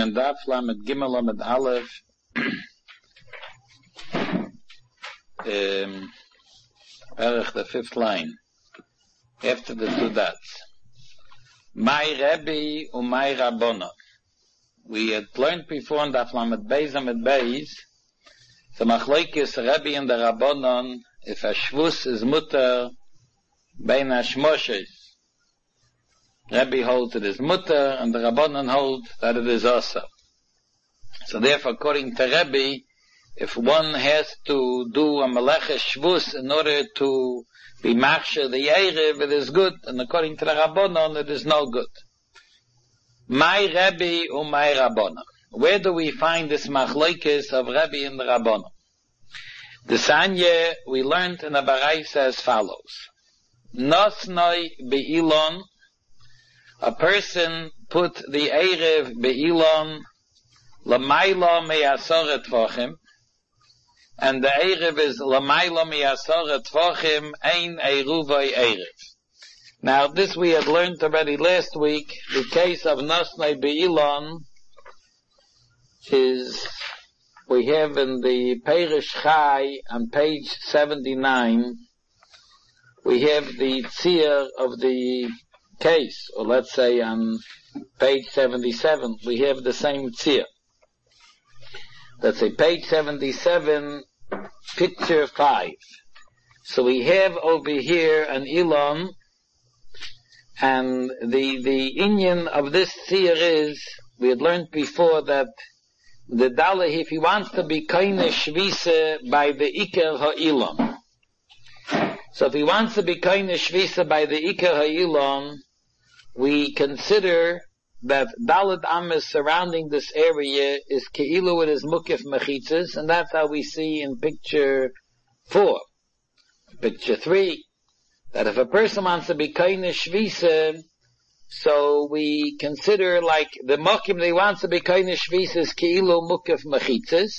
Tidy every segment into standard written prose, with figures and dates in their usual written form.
in Daf Lamed Gimel Lamed Aleph, Erech, the fifth line, after the two dots. My Rebbe my Rabbonon. We had learned before in Daf Lamed Beis Lamed Beis, the Machlokes Rebbe and the Rabbonon, if a Shvus is mutter, bein Hashmoshes. Rebbe holds it is mutter, and the Rabbanon hold that it is also. So therefore, according to Rebbe, if one has to do a meleches shvus in order to be machsher the Erev, it is good, and according to the Rabbanon, it is no good. My Rebbe my Rabbanon. Where do we find this machlokes of Rebbe and the Rabbanon? The Sanya we learned in the Baraisa as follows. Nosnoi be'ilon, a person put the Erev be'ilon l'mayla me'asoret tvachim, and the Erev is l'mayla me'asoret tvachim ein eruvay Erev. Now this we had learned already last week. The case of Nosnei be'ilon is, we have in the Perish Chai on page 79, we have the tzir of the case, or let's say on page 77, we have the same tzir. Let's say page 77, picture 5. So we have over here an Elon, and the inyan of this tzir is, we had learned before that the Daleh, if he wants to be kaine shvisa by the Iker ha'ilon. So if he wants to be kaine shvisa by the Iker ha'ilon, we consider that Dalet Ames surrounding this area is Keilu, it is Mukif Mechitzes, and that's how we see in picture 4. Picture 3, that if a person wants to be Kaine Shvisa, so we consider like the Mokim that he wants to be Kaine Shvisa is Keilu Mukif Mechitzes,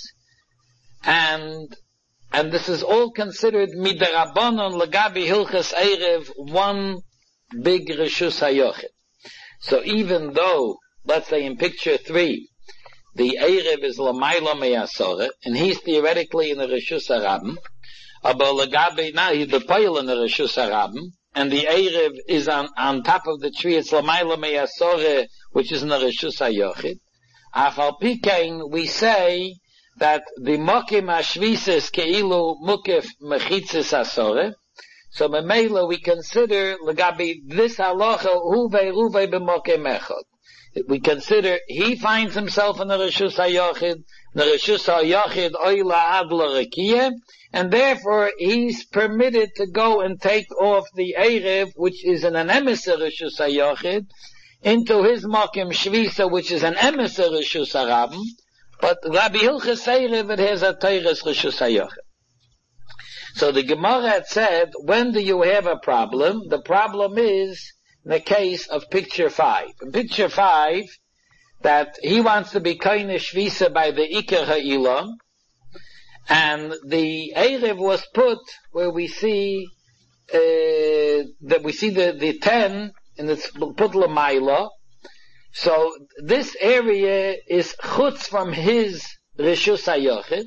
and this is all considered Midarabonon Lagabi Hilchas Erev, one big Reshus HaYochid. So even though, let's say in picture 3, the Erev is Lamayla Me'asore, and he's theoretically in the Reshus HaRabim, but Lagabi, now he's the Poil in the Reshus HaRabim, and the Erev is on top of the tree, it's Lamayla Me'asore, which is in the Reshus HaYochid. Afal Pikein, we say that the Mokim HaShvises Keilu Mukif Mechitzes Asore. So Memela we consider Lagabi this halacha Ruve b'mokem echad. We consider he finds himself in the Reshus HaYochid, the Reshus HaYochid Oila Ad L'Rekiyah, and therefore he's permitted to go and take off the Erev, which is an emissary Reshus HaYochid, into his Mokim Shvisa, which is an emissary Reshus HaRabim, but Rabbi Hilchas Erev, it has a Teires Reshus HaYochid. So the Gemara had said, when do you have a problem? The problem is in the case of picture 5. In picture 5, that he wants to be Kaine Shvisa by the Iker Ha'ilon, and the Erev was put where we see, that we see the 10, and it's put L'mayla. So this area is chutz from his Reshus HaYochid.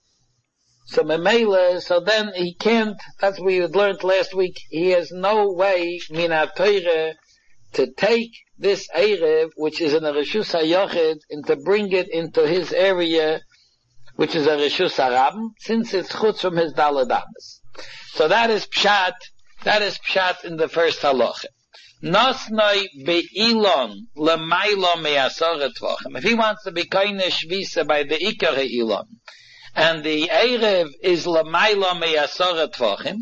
So Memela, so then he can't, that's what we had learned last week, he has no way, min ha-Torah, to take this Erev, which is in a Reshus HaYochid, and to bring it into his area, which is a Reshus HaRabim, since it's chutz from his Daled Ames. So that is pshat in the first halacha. Nosnoi be'ilon l'maylo me'asoret tvachim. If he wants to be kaine shvisa by the Iker ha'ilon, and the Erev is Lamayla Me'asora Tvachim,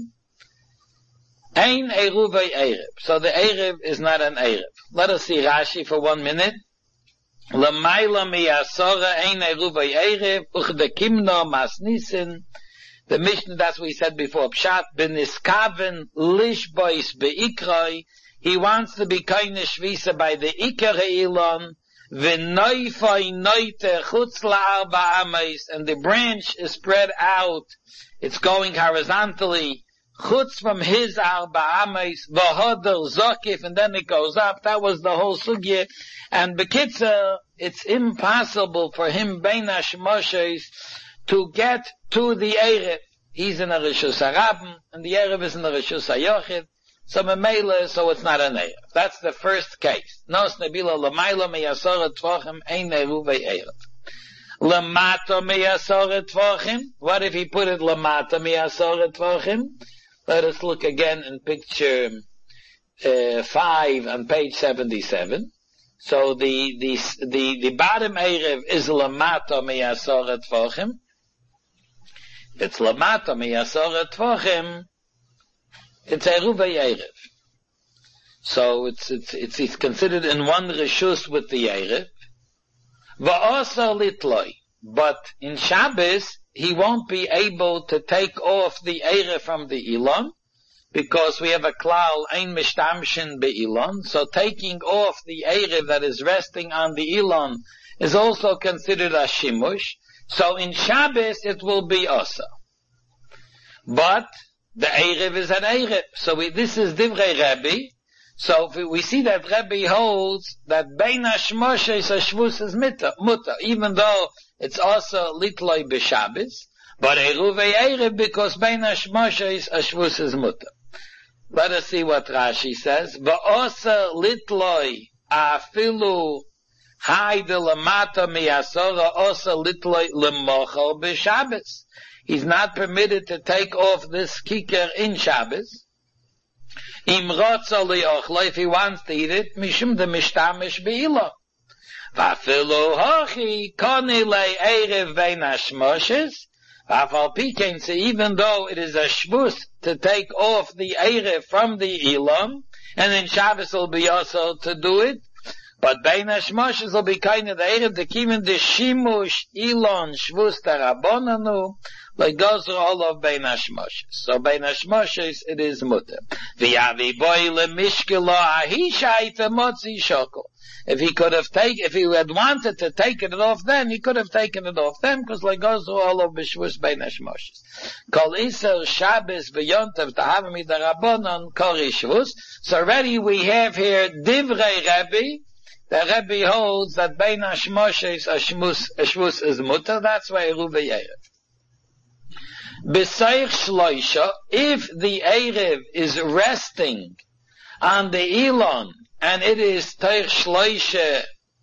Ein Eruvay Erev. So the Erev is not an Erev. Let us see Rashi for 1 minute. Lamayla Me'asora Ein Eruvay Erev, Uchdekimno Masnisin. The Mishnah, that's what we said before, Pshat, Beniskaven, Lishbois Be'ikroi. He wants to be Kaine Shvisa by the Iker Ha'ilon, and the branch is spread out, it's going horizontally, chutz from his arba ames, v'hodel zokif, and then it goes up. That was the whole sugya. And Bekitzer, it's impossible for him, Bein HaShmoshes, to get to the Erev. He's in a Rishus HaRabim, and the Erev is in the Rishus HaYochid. So Memele, so it's not an Erev. That's the first case. Nos Nebila Lamaila Meyasora Tvachim Ein Eruvei Erev. Lamata Meyasora Tvachim. What if he put it Lamata Meyasora Tvachim? Let us look again in picture 5 on page 77. So the bottom Erev is Lamata Meyasora Tvachim. It's Lamata Meyasora Tvachim. It's Eruvei Erev. So it's considered in one Rishus with the Erev. Va'asa litloi. But in Shabbos, he won't be able to take off the Erev from the Elon, because we have a klal, ein mishtamshin be'ilon. So taking off the Erev that is resting on the Elon is also considered a shimush. So in Shabbos, it will be asa. But the Erev is an Erev. So this is Divrei Rebbe. So we see that Rebbe holds that Bein HaShmoshes HaShvus is mutter, even though it's also litloi b'Shabbos, but Eruvei Erev because Bein HaShmoshes HaShvus is mutter. Let us see what Rashi says. Va'osa litloi afilu hai de lamata miyasora osa litloi lemochel b'Shabbos. He's not permitted to take off this kicker in Shabbos. Im rotza li'ochle, if he wants to eat it, mishum de mishtamish be'ilo. Va'afilu hochi koni le'erev bein hashmoshes. Va'afal pikein, so even though it is a shvus to take off the erev from the Elon, and in Shabbos will be also to do it, but bein hashmoshes will be kind of the erev, the kimin de shimush Elon shvus tarabonanu, like goes all of Bein HaShmoshes. So Bein HaShmoshes, it is mutter. V'yavi boy lemishkelo ahishai temotzi shokol. If he had wanted to take it off then, he could have taken it off then, because like goes all of B'shvus Bein HaShmoshes. Kol iser Shabbos v'yontav tahavim idarabonon kori shvus. So already we have here Divrei Rebbe. The Rebbe holds that Bein HaShmoshes Shvus is mutter. That's why Eruvei Erev. B'seich shloisha, if the Erev is resting on the Elon, and it is teich shloisha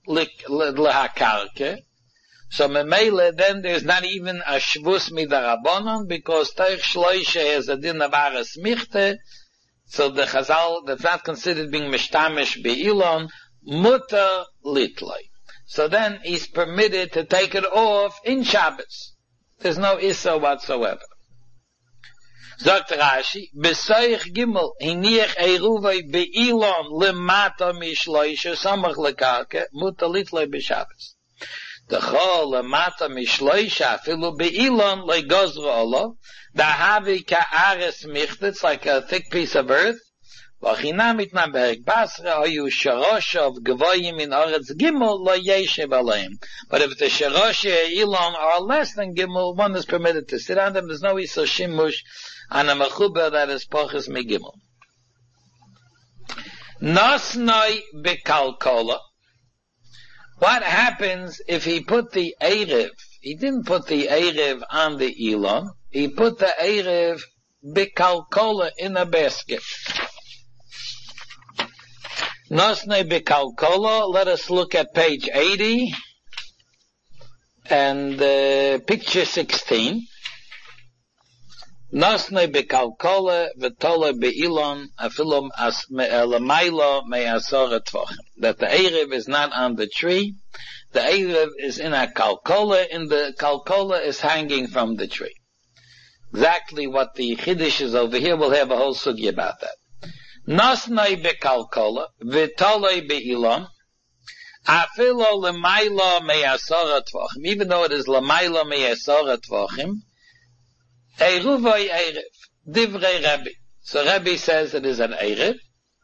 lehakarke, so memele, then there's not even a shvus midarabonon, because teich shloisha has a din of aras michte, so the chazal, that's not considered being mishtamish be'ilon, mutter litloi. So then he's permitted to take it off in Shabbos. There's no issa whatsoever. Sagt Rashi, Besoich Gimel, Hiniech Eruvei Be'ilon Lemata Mishloisha Samach Lekarke, Muta Litloi B'Shabbos. The Chol Lemata Mishloisha, Filu Be'ilon Legozro Olo, Dahavi Ka'ares Micht, it's like a thick piece of earth, V'chinamit na Berg Basra, Oyu Sharoshav Gvoyim in Oretz Gimel, Lo Yeshev Aleim. But if the Sharosha Elon are less than Gimel, one is permitted to sit on them, there's no Isa Shimush on a Mechuber that is Poches Megimel. Nosnoi Bekalkola. What happens if he put the Erev, he didn't put the Erev on the Elon, he put the Erev Bekalkola in a basket. Nosnei Bekalkola, let us look at page 80 and picture 16. Nosnei Bekalkola v'tola be'ilon afilum lamailo me'asora tvachim. That the Erev is not on the tree. The Erev is in a kalkola, and the kalkola is hanging from the tree. Exactly what the Chiddush is over here. We'll have a whole sugi about that. Nosnei bekalkola, v'tolei be'ilon, afilo l'maylo me'asora tvachim, even though it is l'maylo me'asora tvachim, eruvoi erev, divrei Rebbe. So Rebbe says it is an erev.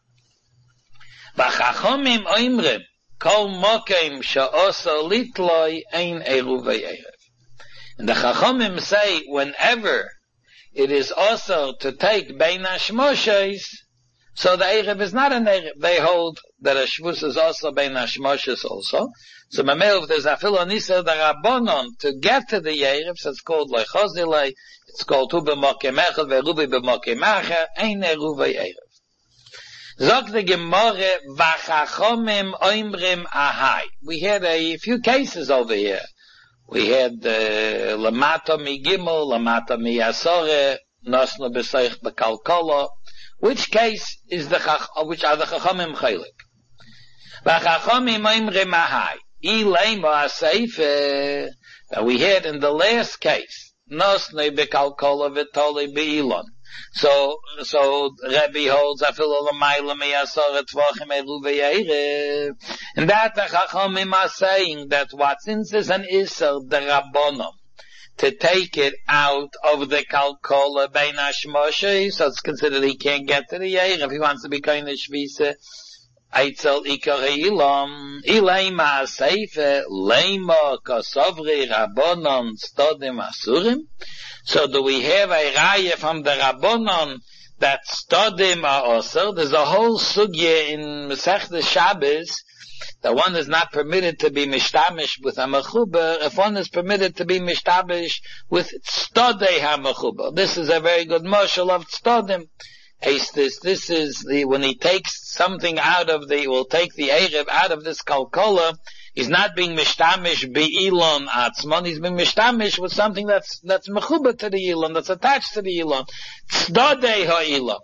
V'chachomim oimrim, kol mokem she'oso litloi ein eruvoi erev. And the chachomim say, whenever it is also to take bein hashmoshes, so the Erev is not an Erev. They hold that a Shvus is also Bein HaShmoshes also. So if there's a Philonisa the Rabbonon to get to the Yerev, so it's called Leichozilei, it's called Hu b'mokem echad ve'ruvi b'mokem acher, ein eruva Yerev. Zog the Gemara, v'chachomim oimrim ahai. We had a few cases over here. We had Lamata mi Gimel, Lamata mi Asore, Nosno b'seich b'kalkolo. Which case is which are the Chachomim chaylik? V'chachomim oimrim ahai. Ilema Seife that we had in the last case. Nosnei bekalkola v'toli be'ilon. So Rebbe holds afilu l'mayla miyasor etvachim eru v'yeire. And that the Chachamim are saying that what since is an Isser the Rabbonim to take it out of the kalkola bein hashmoshe, so it's considered he can't get to the yeir if he wants to be kind of shvisa. Eitzel ikare ilam, ilayma seife, leima kosovri rabbonon stodim asurim. So do we have a raya from the rabbonon that stodim are also? There's a whole sugya in Masechta Shabbos that one is not permitted to be mishtamish with a mechuber if one is permitted to be mishtamish with stodei ha-mechuber. This is a very good mashal of stodim. This is when he takes something out of will take the Erev out of this kalkola, he's not being mishtamish be'ilon atzmon, he's being mishtamish with something that's mechuba to the ilon, that's attached to the ilon. Tzadei ha'ilon.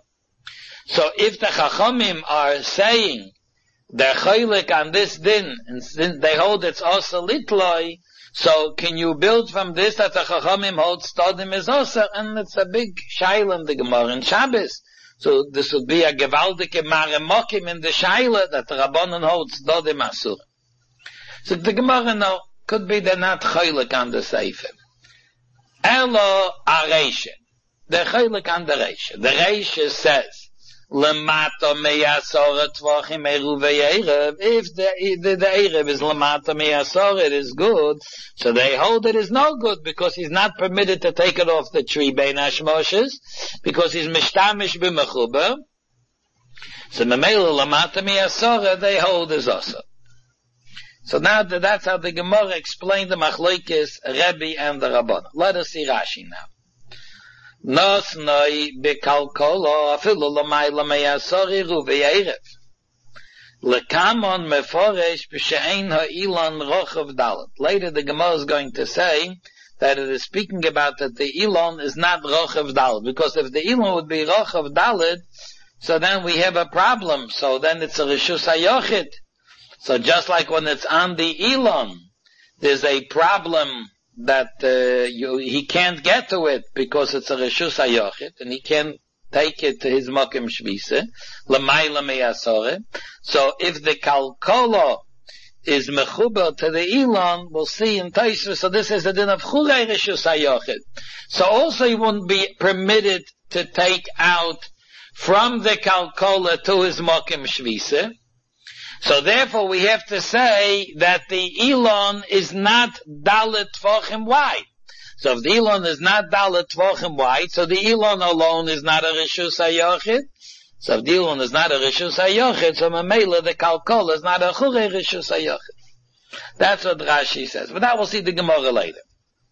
So if the Chachamim are saying they're chaylik on this din, and they hold it's also litloi, so can you build from this that the Chachamim hold stodim is also, and it's a big shaila in the Gemara in Shabbos. So this would be a gewaldige maremokim in the shaila that the Rabbanon holds stodim asur. So the Gemara now could be they're not chaylik on the seifim. Elo areishe. They're chaylik on the reishe. The reishe says, Lemata meyasor tvachim eru ve'erev. If the erev is lemata meyasor, it is good. So they hold it is no good because he's not permitted to take it off the tree bein hashmoshes because he's mishtamish b'mechuber. So memela lemata meyasor they hold is also. So now that's how the Gemara explained the machlokes Rebbe and the Rabbanan. Let us see Rashi now. Nosnoi bekalkolo afilu l'mayla meyasori ruveyerev. Lekamon meforesh b'she'ein ha'ilon rochav dalet. Later the Gemara is going to say that it is speaking about that the ilon is not rochav dalet, because if the ilon would be rochav dalet, so then we have a problem. So then it's a reshus hayochid. So just like when it's on the ilon, there's a problem that he can't get to it because it's a reshus hayochid, and he can't take it to his mokem shvise, l'mayla meyasore. So if the kalkolo is mechuber to the ilon, we'll see in Taisva, so this is the din of chulei reshus hayochid. So also he wouldn't be permitted to take out from the kalkola to his mokem shvise. So therefore we have to say that the Elon is not Dalet Tvachim wide. So if the Elon is not Dalet Tvachim wide, so the Elon alone is not a Reshus HaYochid. So if the Elon is not a Reshus HaYochid, so Mamela the Kalkol is not a Chure Reshus HaYochid. That's what Rashi says. But that we'll see the Gemara later.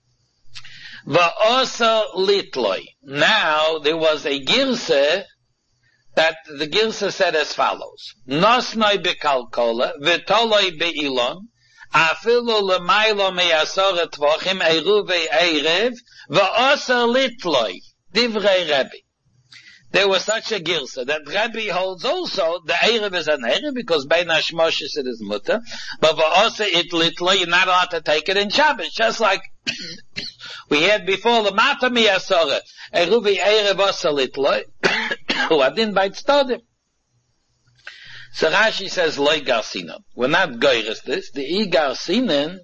Va'osa Litloi. Now there was a Girse that the Girsa said as follows: Nosnoi bekalkola, v'toloi be'ilon, afilu l'maylo meyasor tvachim eru ve'erev, v'oser litloi, divrei Rebbe. There was such a Girsa that Rebbe holds also the erev is an erev because bein hashmoshes it is mutter, but v'oser it litloi, you're not allowed to take it in Shabbos, just like we had before the mata miyasor, eru ve'erev oser litloi. Who I didn't bite stodim. So Rashi says, Loi Garsinon. We're not goyres this. The I Garsinon,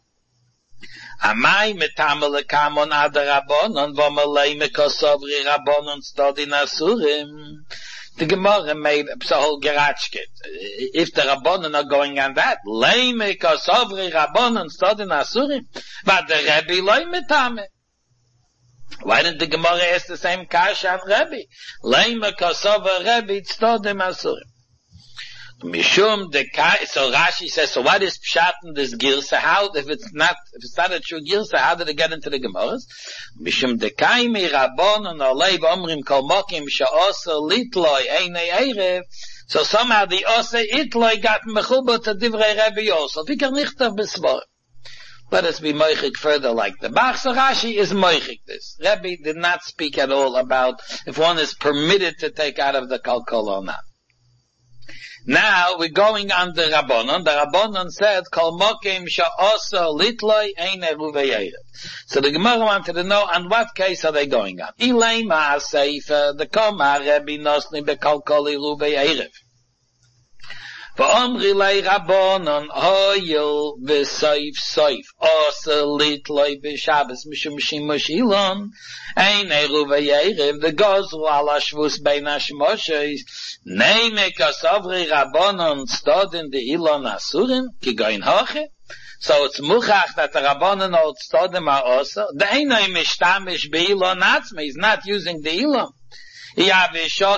Amai metamel kamon ad rabbonon, vomalei mekosovri rabbonon stodin asurim. The Gemara made a whole geratchkit. If the rabbonon are going on that, lei mekosovri rabbonon stodin asurim, but the Rebbe loi metamel. Why didn't the Gemara ask the same kasha on Rebbe? Leima kasova Rebbe tztodim asurim. Mishum dekai, so Rashi says, so what is pshat in this girsa? How, if it's not a true girsa, how did it get into the Gemaras? Mishum dekai mi rabon and olei v'omrim kol mokim sha'osa litloi einei erev. So somehow the osa itloi got mechuba to divrei Rabbi Yosef. Vikar nichtav b'svar. Let us be moichik further like the Bach. So Rashi is moichik this. Rabbi did not speak at all about if one is permitted to take out of the kalkol or not. Now we're going on the Rabbanon. The Rabbanon said, Kol mokim sha'osa litloi ein eruvei erev. So the Gemara wanted to know on what case are they going on. Ilay ma'aseifa, the Koma Rebbe nosni bekalkol eruvei erev. V'omri lei Rabbanon hoyel v'soif soif osa litloi b'Shabbos mishum shimush ilon ein eruvei erev the gozru ala shvus bein hashmoshes neime kasavri Rabbanon stod in the ilon asurim ki goin hoche. So it's muchach that the Rabbanon old stodim ha'osa the einoi mishtamish be'ilon atzme, he's not using the ilon. He takes it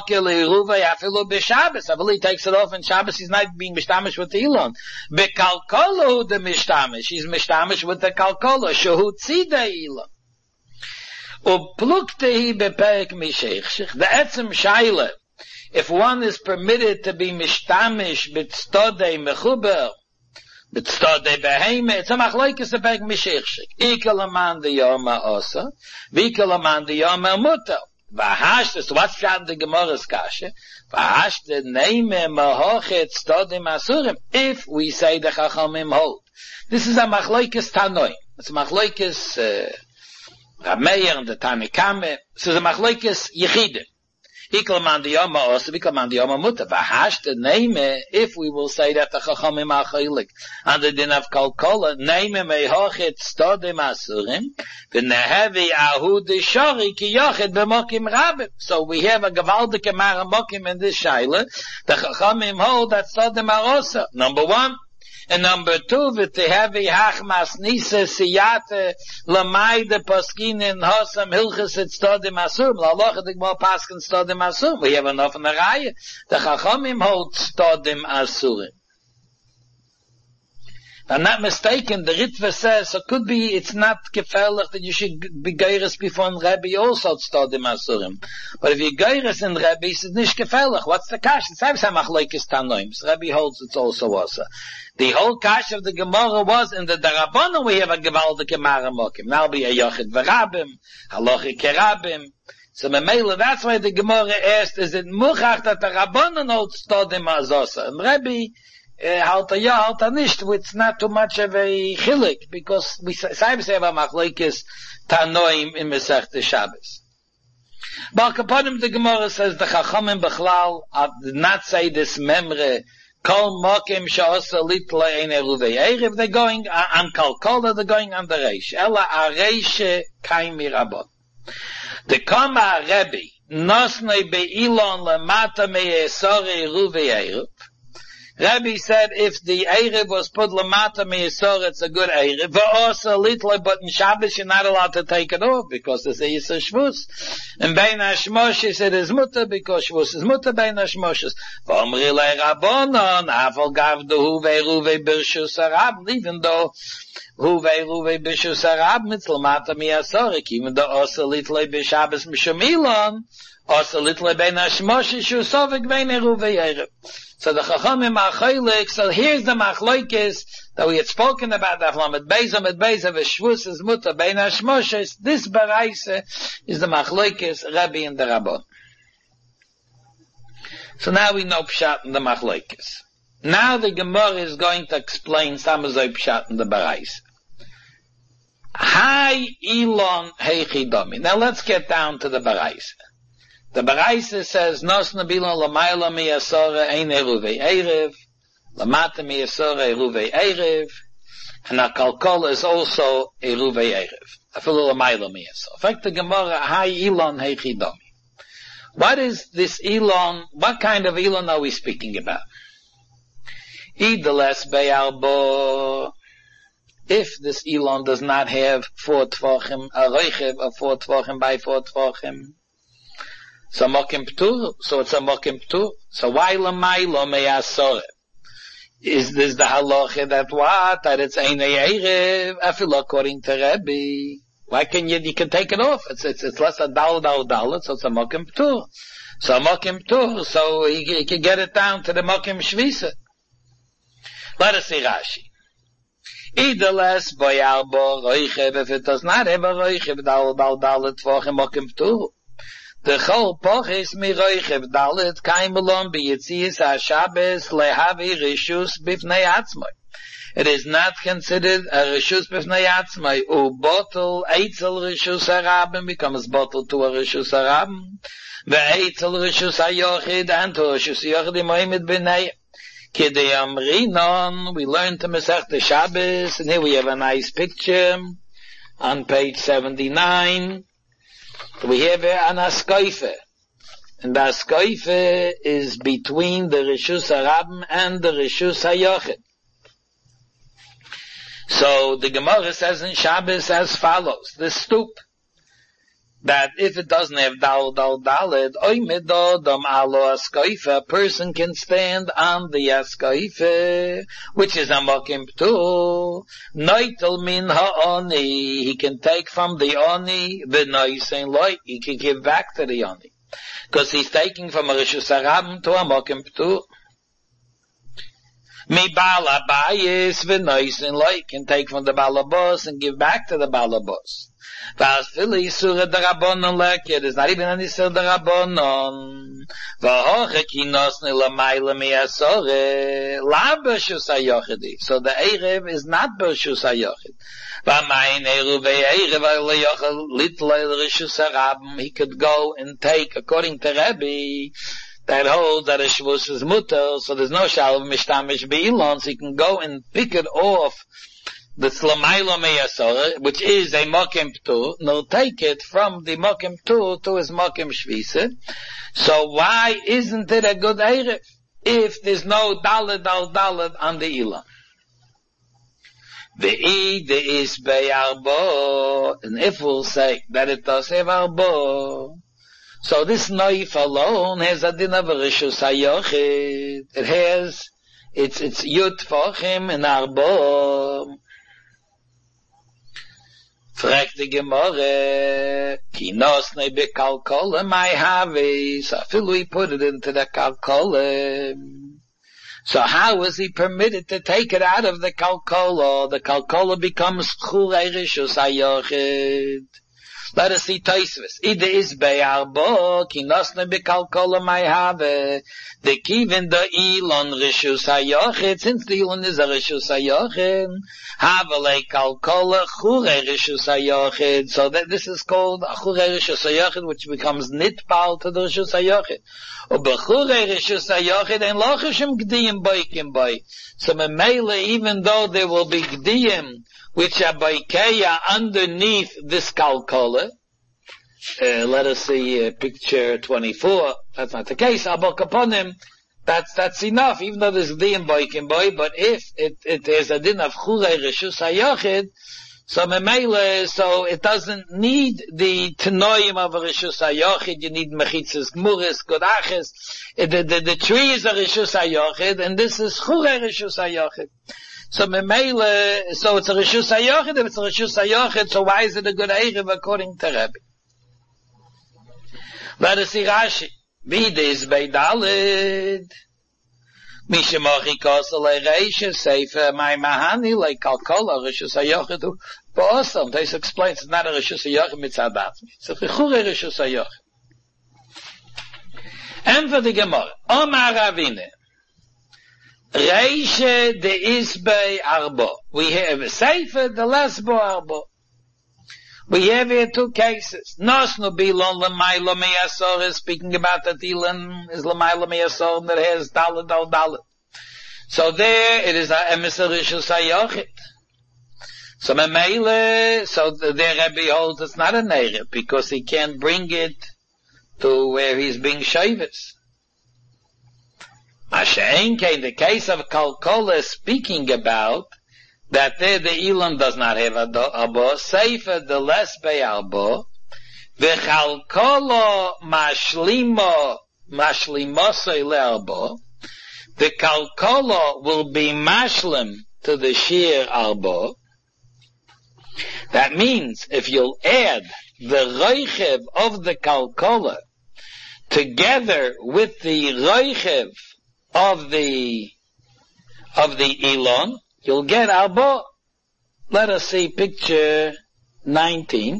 off in Shabbos, he's not being mishtamish with the ilon. Bekalkolo the mishtamish, he's mishtamish with the kalkolo, shehu tzida ilon. Upluktehi beperek misheichshich, the etzem shaila, if one is permitted to be mishtamish b'tstodei mechuber, b'tstodei beheme, it's a machlokes beperek misheichshich. Ikel aman de yoma osa, v'ikel aman de yoma muter. V'hashte, so what's found in the Gemara's kasha? V'hashte neime mahochet stodim asurim. If we say the Chachamim hold. This is a machlokes Tanoim. It's a machlokes Rameir and the Tanikame. This is a machlokes Yechidim. Ikal man diyama also, ikal man diyama muta. V'hashte neime, if we will say that the Chachamim are chaylik, and the din of kalkola, neime mehochet stodim asurim, v'nehevi ahu deshari ki yochet b'mokim rabim. So we have a gavaldike maramokim in this shaila, the Chachamim hold that stodim arosa. Number one. And number two, v'tehevi hachmas nisa siyate l'mayde paskinin hosam hilches et stodim asum. L'aloch edik mo paskin stodim asum. We have enough in the raya. The Chachamim hold stodim asurim. If I'm not mistaken, the Ritva says, so could be, it's not gefährlich that you should be geiris before Rebbe also stodim asurim. But if you geiris in Rebbe, it's not gefährlich. What's the kash? It's have some machlokes tanoim. Rebbe holds it's also. The whole kash of the Gemara was in the Darabbanon we have a gewaldige maramokim. Now be a yochid v'rabim, halochi kerabim. So Memela, that's why the Gemara asked, is it muchach that the Rabbanon holds stodim azosa? And Rebbe, halta nisht, it's not too much of a chilik, because we say about machlokes tanoim in Masechta Shabbos. But Kaponim the Gemara says the Chachamim Bechlal did not say this memre kol mokim sha'osa litla ein eruvei erev. They're going on kalkola, they're going on the reish. Ela areishe kaimi rabot. The Kama Rebbe nosnei be'ilon lemata me'esore eruvei erev. Rabbi said if the Erev was put lamata me'esor, it's a good Erev. V'osa little, but in Shabbos you're not allowed to take it off because it's a Yisra Shvus. And Bein HaShmoshes it is mutter because Shvus is mutter Bein HaShmoshes. V'omri lei Rabbanon, afal gavdu huvei ruvei b'rshus harab, even though huvei ruvei b'rshus harab mitzl lamata me'esor, even though osa little b'Shabbos mishum ilon, osa little Bein HaShmoshes shusovik Bein Eruvei Erev. So the Chachamim are chaylik, so here's the machlokes that we had spoken about, the Aflamet Beizah, V'shvus is mutter, Bein HaShmoshes, this baraisa is the machlokes, Rabbi and the Rabbon. So now we know Pshat and the machlokes. Now the Gemara is going to explain some of the Pshat and the baraisa. Hai Ilon Heichidomi. Now let's get down to the baraisa. The Baraisa says, Nos nabilon lamayla miyasora ein eruvei erev, lamata miyasora eruvei erev, and a kalkol is also eruvei erev. Afilu lamayla miyasora. In fact, the Gemara, hai ilon heichidomi. What is this ilon? What kind of ilon are we speaking about? Idales be'albo. If this ilon does not have 4 tvachim, a reichev of 4 tvachim by 4 tvachim, So mokim ptur, so it's a mokim ptur. So why lamay lo meyasore? Is this the halacha that what? That it's einay erev, afil according to Rebbe. Why can you can take it off? It's less a dalad, so it's a mokim ptur. So mokim ptur, so he can get it down to the mokim shvisa. Let us see Rashi. Either less boy arbo roichev, if it does not have a roichev dalad for him mokim ptur. The whole poch is mi roichev dalad kaimelon b'yitzias ha-Shabbos lehavi rishus b'fnei atzmai. It is not considered a rishus b'fnei atzmai. U-bottle eitzel rishus harabim becomes bottle to a rishus harabim. Ve'etzel rishus ha-yochid and to a rishus ha-yochid imoimid b'nei. Kidei amrinon, we learned to Masechta Shabbos, and here we have a nice picture on page 79. We have an askoife, and the askoife is between the Rishus HaRabim and the Rishus HaYochid. So the Gemara says in Shabbos as follows, the stoop, that if it doesn't have daled, a person can stand on the askoife, which is a mokim ptur. Noitel min ha'oni, he can take from the oni, v'noisen loy, he can give back to the oni. Because he's taking from a rishus harabim to a mokim ptur. Mi bala bayis v'noisen loy, can take from the balabos and give back to the balabos. There's not even any Isur D'Rabbanon. So the Erev is not B'Rishus HaYochid. He could go and take, according to Rebbe, that holds that a Shavuos is mutter, so there's no Shalav Mishtamish Be'ilon, so he can go and pick it off the Slamaylo Meyasora, which is a Mokim Ptur, no take it from the Mokim Ptur to his Mokim Shvisa. So why isn't it a good Erev if there's no Daled on the Ilan? The is Bei Arbo, and if we'll say that it does have Arbo, so this Noif alone has a din of Rishus HaYochid. It has, it's Yud for him and Arbo. Fragt die Gemorre, ki nosne bekalkole mai have, so afilu he put it into the kalkole. So how was he permitted to take it out of the kalkole? The kalkole becomes churei rishus hayochid. Let us see Tosfos. Ide is be'arbo, ki nosne bekalkole mai have. The kivin the ilon rishus hayochid, since the ilon is a rishus hayochid, havale kalkole chure rishus hayochid. So that this is called chure rishus hayochid, which becomes nitpal to the rishus hayochid. Ubechure rishus hayochid and lochishim gdiyim boikim boy. So memele, even though there will be gdiyim, which are boikeya underneath this kalkole. Let us see picture 24. That's not the case. Abok upon him. That's enough, even though there's din boikim boy, but if it is a din of churei rishus hayochid, so memele, so it doesn't need the tenoim of a rishus hayochid, you need mechitzas gmuris, godaches, the tree is a rishus hayochid, and this is churei rishus hayochid. So memele, so it's a rishus hayochid, if it's a rishus hayochid, so why is it a good erev according to Rebbe? Let us see Rashi. Vides beidalid. Mishemochi kosel reish sefer my mahani like kalkola rishus hayochid. But also, this explains it's not a rishus hayochid mitzadat. It's a chure rishus hayochid. And for the Gemara, Omar Ravine, reish de isbei arbo. We have a sefer the lesbo arbo. We have here two cases. Nosnu bilon l'maylo meyasor is speaking about that Elon is l'maylo meyasor that has daled. So there it is a emissar rishus hayochid. So memele, so there Rebbe holds it's not a neirib because he can't bring it to where he's being shavis. Mashein came the case of kalkola speaking about that there the Elon does not have a bo, sefer the less be'arbo, V'chalkolo mashlimosei le'arbo. The kalkolo will be mashlim to the shir arbo. That means if you'll add the roichev of the kalkola together with the roichev of the ilon, you'll get arbo. Let us see picture 19.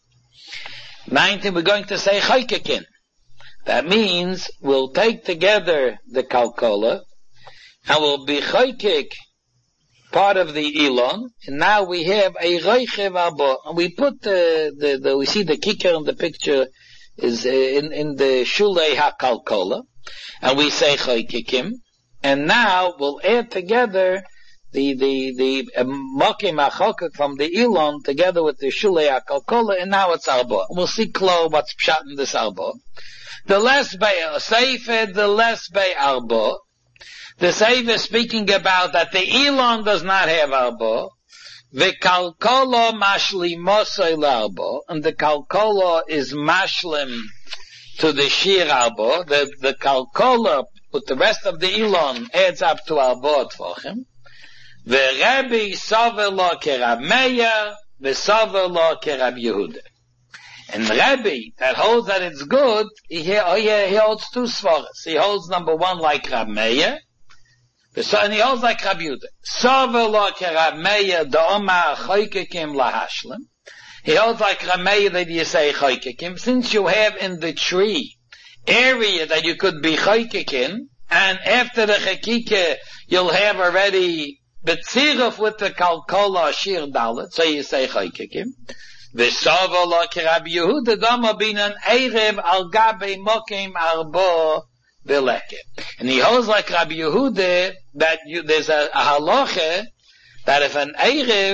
19, we're going to say chaykekin. That means we'll take together the kalkola and we'll be chaykek part of the ilon, and now we have a roichev arbo. And we put we see the kicker in the picture is in the shulei hakalkola, and we say chaykekim, and now we'll add together the mokim achokek from the ilon together with the shulei hakalkola, and now it's arbo. We'll see what's pshat in this arbo. The less by Sefer, the less by arbo. The Sefer is speaking about that the Elon does not have arbo. The kalkolo mashlimosei l'arbo, and the kalkolo is mashlim to the shir arbo. The kalkolo with the rest of the Elon adds up to arbo tvochim. The Rebbe sover lo kerab Meir, the sover lo kerab Yehuda. And Rebbe, that holds that it's good, he holds two svaras. He holds number one like Rab Meir, and he holds like Rab Yehuda. Sover lo kerab Meir, da'omar choykekim lahashlim. He holds like Rab Meir that you say choykekim. Since you have in the tree area that you could be choykekim, and after the chekike, you'll have already betziruf with the kalkola shir dalet, so you say choykekim. V'sava lo kerab Yehuda dama binan erev al gabe mokim arbo v'leke. And he holds like Rabbi Yehuda that there's a halacha that if an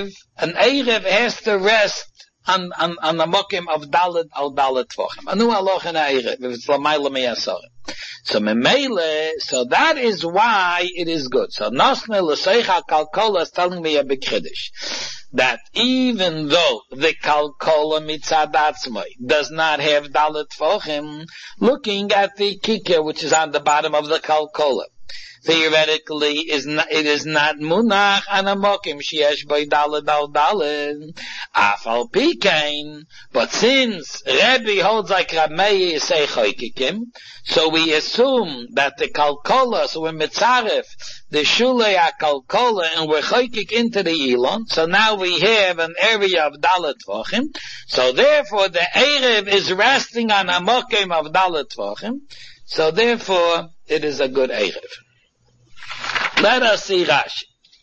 erev has to rest on the mokim of dalet al dalet tvochim. Anu halacha in erev if it's lamayla me'asara. So memele, so that is why it is good. So Nosne l'seicha kalkola is telling me a big chiddush. That even though the kalkola mitzad atzmai does not have dalet tvochim, looking at the kikir which is on the bottom of the kalkola, theoretically it is not munach an amokim sheyesh by dalet al dalet afal pikein. But since Rebbe holds like Rab Meir say choykekim, so we assume that the kalkola, so we're mitzaref the shulei kalkola and we're choykik into the elon, so now we have an area of dalet tvochim, so therefore the erev is resting on a mokim of dalet tvochim, so therefore it is a good erev. Let us see Rashi.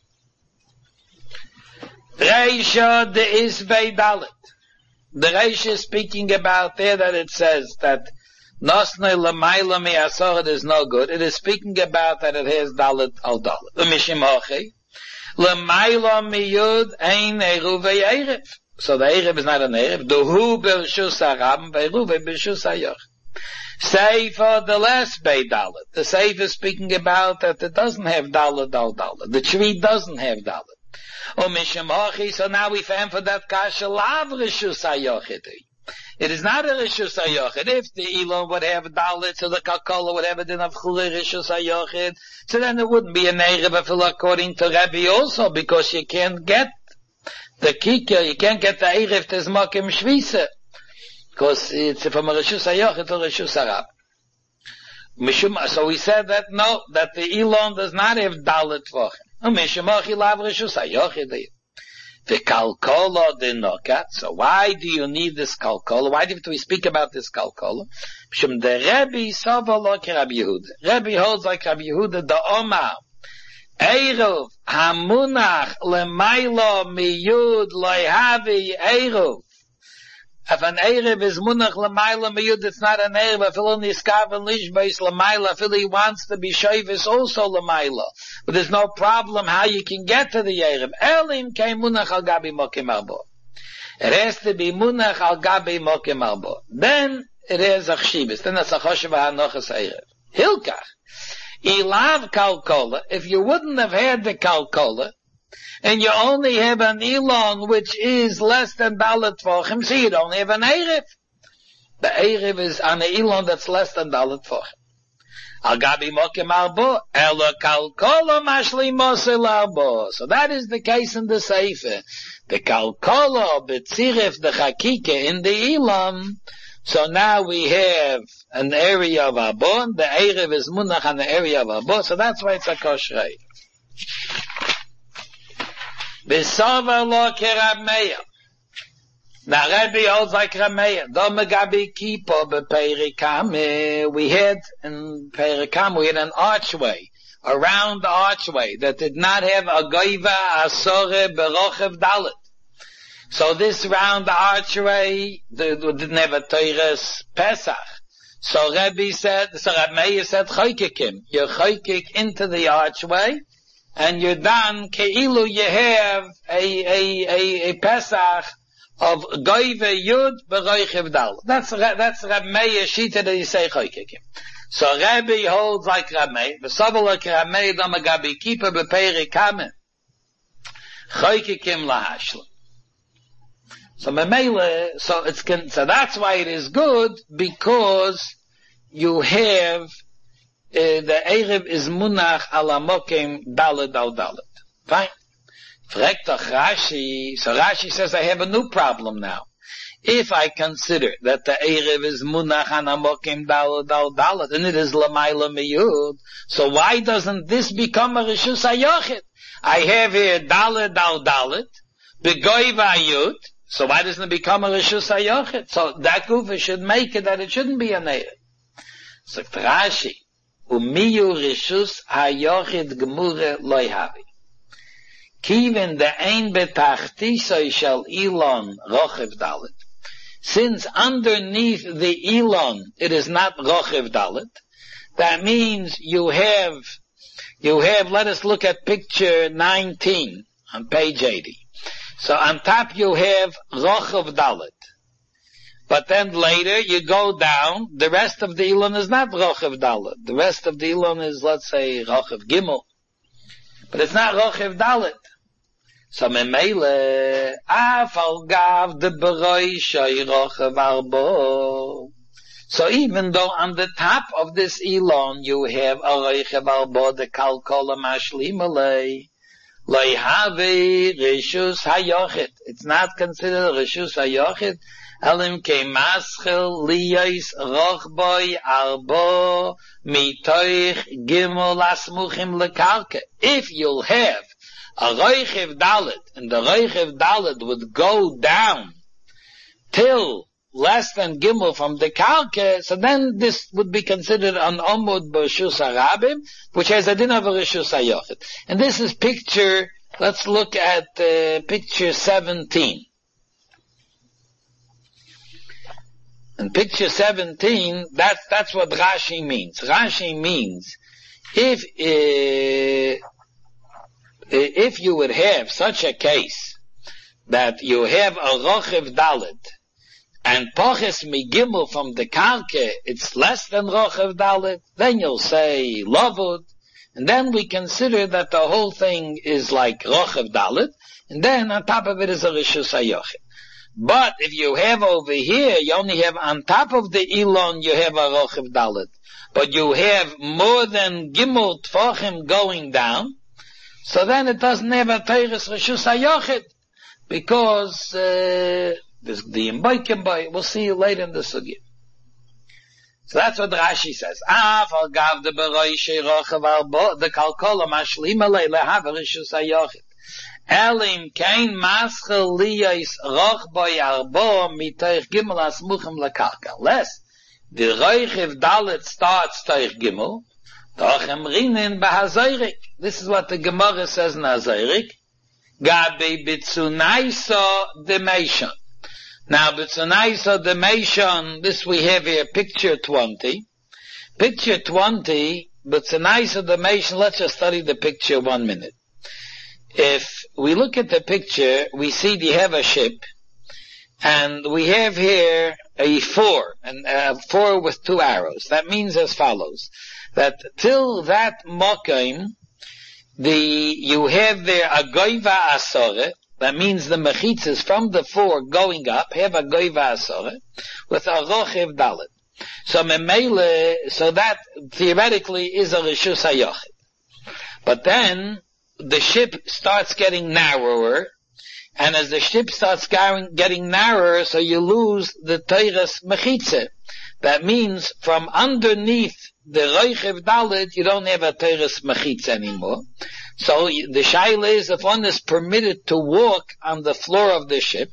Reisha de isbei dalet. The Reisha is speaking about there that it says that Nosne l'mayla mi'asor is no good. It is speaking about that it has dalet al dalet. L'mishim hochi. L'mayla miyud ein eruv ve'erev. So the erev is not an erev. Duhu b'rshus harab ve'eruv b'rshus hayoch. Sefer the less bay dalet. The Sefer is speaking about that it doesn't have dalet al dalet. The tree doesn't have dalet. Mishim hochi. So now we found for that kasha lav rshus hayoch. It is not a Rishus HaYochid. If the Elon would have dalet, so the kalkola would have it in a Chulei Rishus HaYochid, so then it wouldn't be an Erev according to Rabbi also, because you can't get the Kikya, you can't get the Erev to Zmokim Shvisa, because it's from a Rishus HaYochid to Rishus HaRab. So we said that no, that the Elon does not have dalet Tvachim. Mishum lav Rishus HaYochid. The kalkola de nokat. So why do you need this kalkola? Why do we speak about this kalkola? Shum the Rebbe sava lo Rabbi Yehuda. Rebbe holds like Rabbi Yehuda the Omar. Eruv hamunach lemaylo miyud loyhavi eruv. If an erev is munach lemaylo miyud, it's not an erev. If only iskav and lishbeis lemaylo, if he wants to be shoyvis also lemaylo. But there's no problem how you can get to the erev. Elim came munach al gabi mokim arbo. It has to be munach al gabi mokim arbo. Then it has a chshibis. Then it's a choshev hanochas erev. Hilkach. Ilav kalkola. If you wouldn't have had the kalkola, and you only have an elon which is less than dalet tvochim, so you'd only have an erev. The Erev is on the Elon that's less than Dalet Tfachim. Al Gabi Mokim Arbo, Ela Kalkola Mashlimos El Arbo. So that is the case in the Sefer. The Kalkola, Betzirif, the Chakike in the Elon. So now we have an area of Arbo, and the Erev is Munach on the area of Arbo, so that's why it's a Koshrei. B'Sava Lo Kerab Meir. Now Rebbe holds like Rameir. Domagabi Kipo bePerikam. We had in Perikam, we had an archway, a round archway that did not have a Goiva Asore Berochev Dalet. So this round archway didn't have a Teires Pesach. So Rebbe said, so Rameir said, Choykikim. You're choykik into the archway, and you're done. Keilu you have a Pesach of Goive Yud Beroichev Dal. That's Rab Meir Shita that you say Choykikim. So Rabbi holds like Rab Meir. V'sobel like Rab Meir Domagabi Kipa B'Peri Kamen. Choykikim Lahashlam. So Memele, so that's why it is good, because you have the Erev is Munach ala Mokim Dalet al Dalet. Fine. Fragt doch Rashi. So Rashi says, I have a new problem now. If I consider that the Erev is Munach an Amokim Dalet al Dalet, and it is Lamayla Meyud, so why doesn't this become a Rishus HaYochid? I have here Dalet al Dalet, Begoiva Yud, so why doesn't it become a Rishus HaYochid? So that Gufa should make it that it shouldn't be an Erev. So Rashi, Umiyu Rishus HaYochid Gemure Loi Havi. Kiven the ein betachtiso shall Elon rochev dalet. Since underneath the Elon it is not rochev dalet, that means you have, let us look at picture 19 on page 80. So on top you have rochev dalet. But then later you go down, the rest of the Elon is not rochev dalet. The rest of the Elon is, let's say, rochev gimel. But it's not rochev dalet. So memele afal gav de beroishay rochev arbo. So even though on the top of this Elon you have a rochev arbo, the kalkola mashlimalei, leihavi rishus hayochid. It's not considered rishus hayochid. Elim ke maschil liyais rochboy arbo mitoich gimel asmuchim lekalke. If you'll have a Reichev Dalet, and the Reichev Dalet would go down till less than Gimel from the Kalke, so then this would be considered an Omud B'Rishus HaRabim, which has a din of a Rishus HaYochid. And this is picture, let's look at picture 17. In picture 17, that's what Rashi means. Rashi means, if you would have such a case that you have a rochev dalet and poches migimel from the karke, it's less than rochev dalet, then you'll say lavud, and then we consider that the whole thing is like rochev dalet, and then on top of it is a rishus hayochid. But if you have over here, you only have on top of the Elon, you have a rochev dalet, but you have more than gimel tfachim going down, so then it doesn't have a Teires Rishus HaYochid, because the Imboikim Boy, we'll see you later in the Sugya. So that's what Rashi says. Afal gav de beroishe rochev arbo, the kalkola mashlim alei lehav Rishus HaYochid. Elim kein maschel liyais rochboy arbo mitoich gimel asmuchim lekalka. Unless the rochev dalet starts toich gimel, this is what the Gemara says in Hazayrik. Gabi bitsunaiso demation. Now bitsunaiso demation, this we have here, picture 20. Picture 20, bitsunaiso demation, let's just study the picture 1 minute. If we look at the picture, we see we have a ship, and we have here a 4, and a 4 with 2 arrows. That means as follows, that till that mokim, you have there a goiva asore, that means the mechitzas from the 4 going up, have a goiva asore, with a rochev dalet. So memele, so that theoretically is a reshus hayochid. But then, the ship starts getting narrower, and as the ship starts getting narrower, so you lose the teires mechitze. That means from underneath the rochev dalet, you don't have a teires mechitze anymore. So the shaila is, if one is permitted to walk on the floor of the ship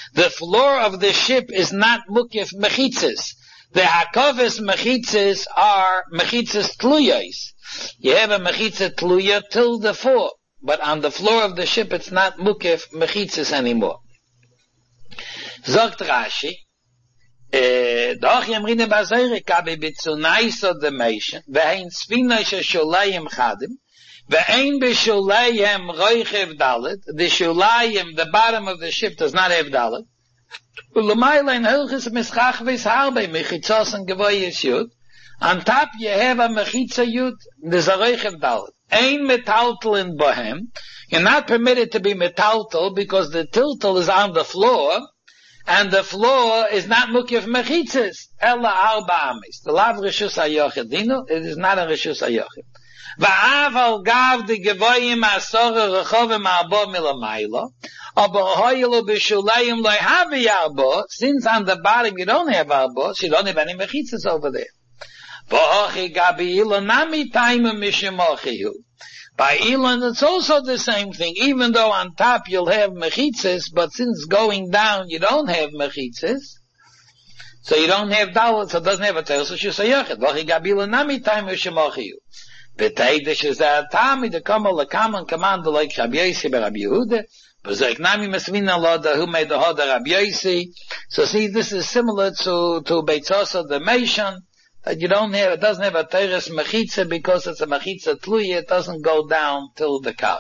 is not mukif mechitzes. The hakoves mechitzes are mechitzes tluyos. You have a mechitzah tluya till the 4, but on the floor of the ship it's not mukif mechitzes anymore. Zogt Rashi, doch yamrine bazayre kabe bitzunaiso de meishen, vehein sfina shesholayim chadim, ve'ein b'shulayim roichev dalet. The shulayim, the bottom of the ship, does not have dalet. U'l'maylein hilchis mischachvis harbe mechitzos and gevoyes yud. On top you have a mechitza yud. There's a roichev dalet. Ein metaltel in bohem. You're not permitted to be metaltel because the tiltel is on the floor, and the floor is not mukif mechitzes. Ella arba amis. The lav reshus hayochid dino. It is not a reshus hayochid. Va'aval gav de gevoyim asore rechovim arbo milamaylo, aber hoyelo b'shulayim lo havi arbo, since on the bottom you don't have arbo, so you don't have any mechitzas over there. V'hochi gabi ilon nami taimim mishemochihu. By ilon it's also the same thing, even though on top you'll have mechitzas, but since going down you don't have mechitzas, so you don't have dalet, so it doesn't have a teil, so shusayochet. V'hochi gabi ilon nami taimim mishemochihu. Beteidish is a tami the kamal the common command like Rabbi Yossi be Rabbi Yehuda, but like nami mesvina loda who made the hoda Rabbi Yossi. So see, this is similar to Beitzosa the Meishon, that you don't have, it doesn't have a teres mechitza because it's a mechitza tluya, it doesn't go down till the kalk.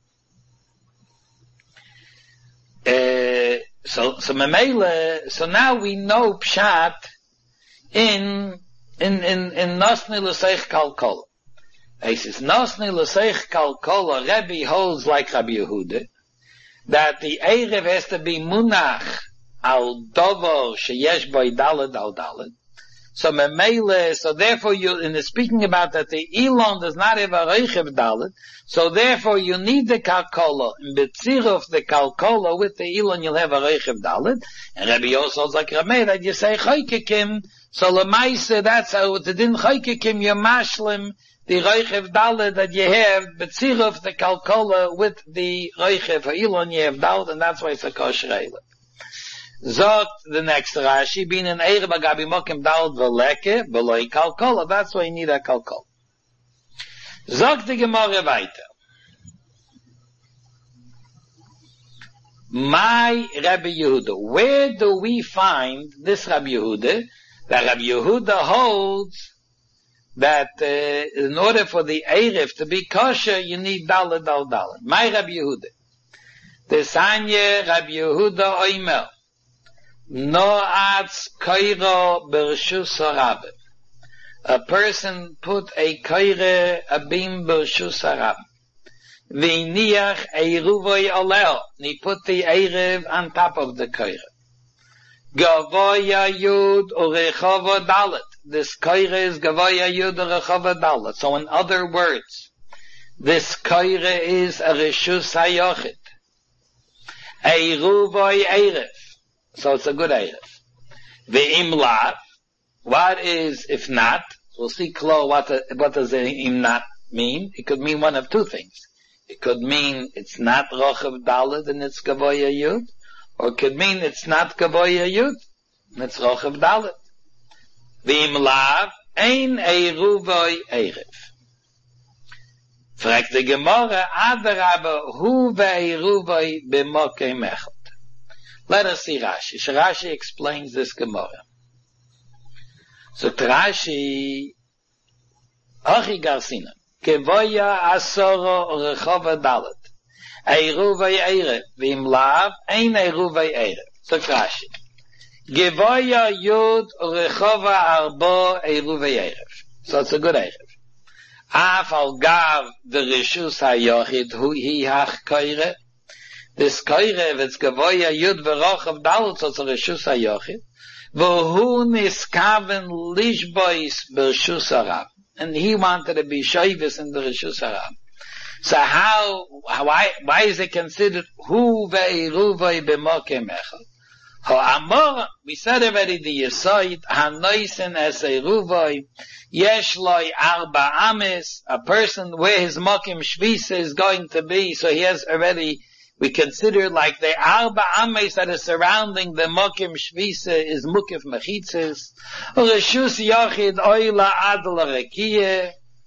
So now we know pshat in Nosni l'seich kalkol. He says, Nosni l'seich kalkola, Rebbe holds like Rabbi Yehuda, that the Erev has to be munach al dover sheyesh boi daled al daled. So memele, so therefore you, in the speaking about that the Elon does not have a reichev daled, so therefore you need the kalkola. In betziruf the kalkola with the Elon you'll have a reichev daled. And Rebbe also holds like Rameh that you say chaykekim, so lemaise, that's how it didn't chaykekim, you mashlim, the Reichev Dalet that you have, Betziruf, the Kalkola, with the Reichev Ha'ilon, you have Dalet, and that's why it's a kosher Eileh. Zot, the next Rashi, being an Erev Agabi Mokim Dalet Veleke, Beloi Kalkola, that's why you need a Kalkola. Zot the Gemara weiter. My Rabbi Yehuda, where do we find this Rabbi Yehuda? That Rabbi Yehuda holds that in order for the Erev to be kosher, you need Dalet al Dalet. My Rabbi Yehuda. The Sanya Rabbi Yehuda Oimer. No'atz koiro b'rshus harabe. A person put a koire, a beam b'rshus harabe. V'iniach eiruvoi oleo. He put the Erev on top of the koire. Gavoya yud urechova Dalet. This koire is gavoya yud urechova Dalet. So in other words, this koire is a reshus hayochid. Eiruvoi Erev. So it's a good Erev. Ve'im lav. What is if not? We'll see close what does im not mean. It could mean one of two things. It could mean it's not rochev Dalet and it's gavoya yud. Or it could mean it's not gavoya yud, and it's rochev Dalet. V'im lav, ein eiruvoi erev. Fragt the Gemara, adarabe, hu ve'eiruvoi b'mokei mechot. Let us see Rashi. Rashi explains this Gemara. So Rashi, Achi Garsina, Kevoya asoro rechova Dalet. Eiruvei Erev, v'im lav, ein eiruvei Erev. So Rashi. Gevoya yud rechova arbo eiruvei Erev. So it's a good Erev. Af al gav the reshus hayochid hu hi hach koire. this koire, it's gavoya yud v'rochav dalet, so it's a reshus hayochid, v'hu niskaven lishbois b'reshus harab. And he wanted to be shoyvis in the reshus harab. So why is it considered hu ve'iruvay b'mokem echad? Ha'amor, we said already the Yesoid, ha'noisen es eiruvay, yesh loy arba ames, a person where his mokim shvisa is going to be, so he has already, we consider like the arba ames that is surrounding the mokim shvisa is mukif mechitzes, reshus yochid oila adla rekiyeh.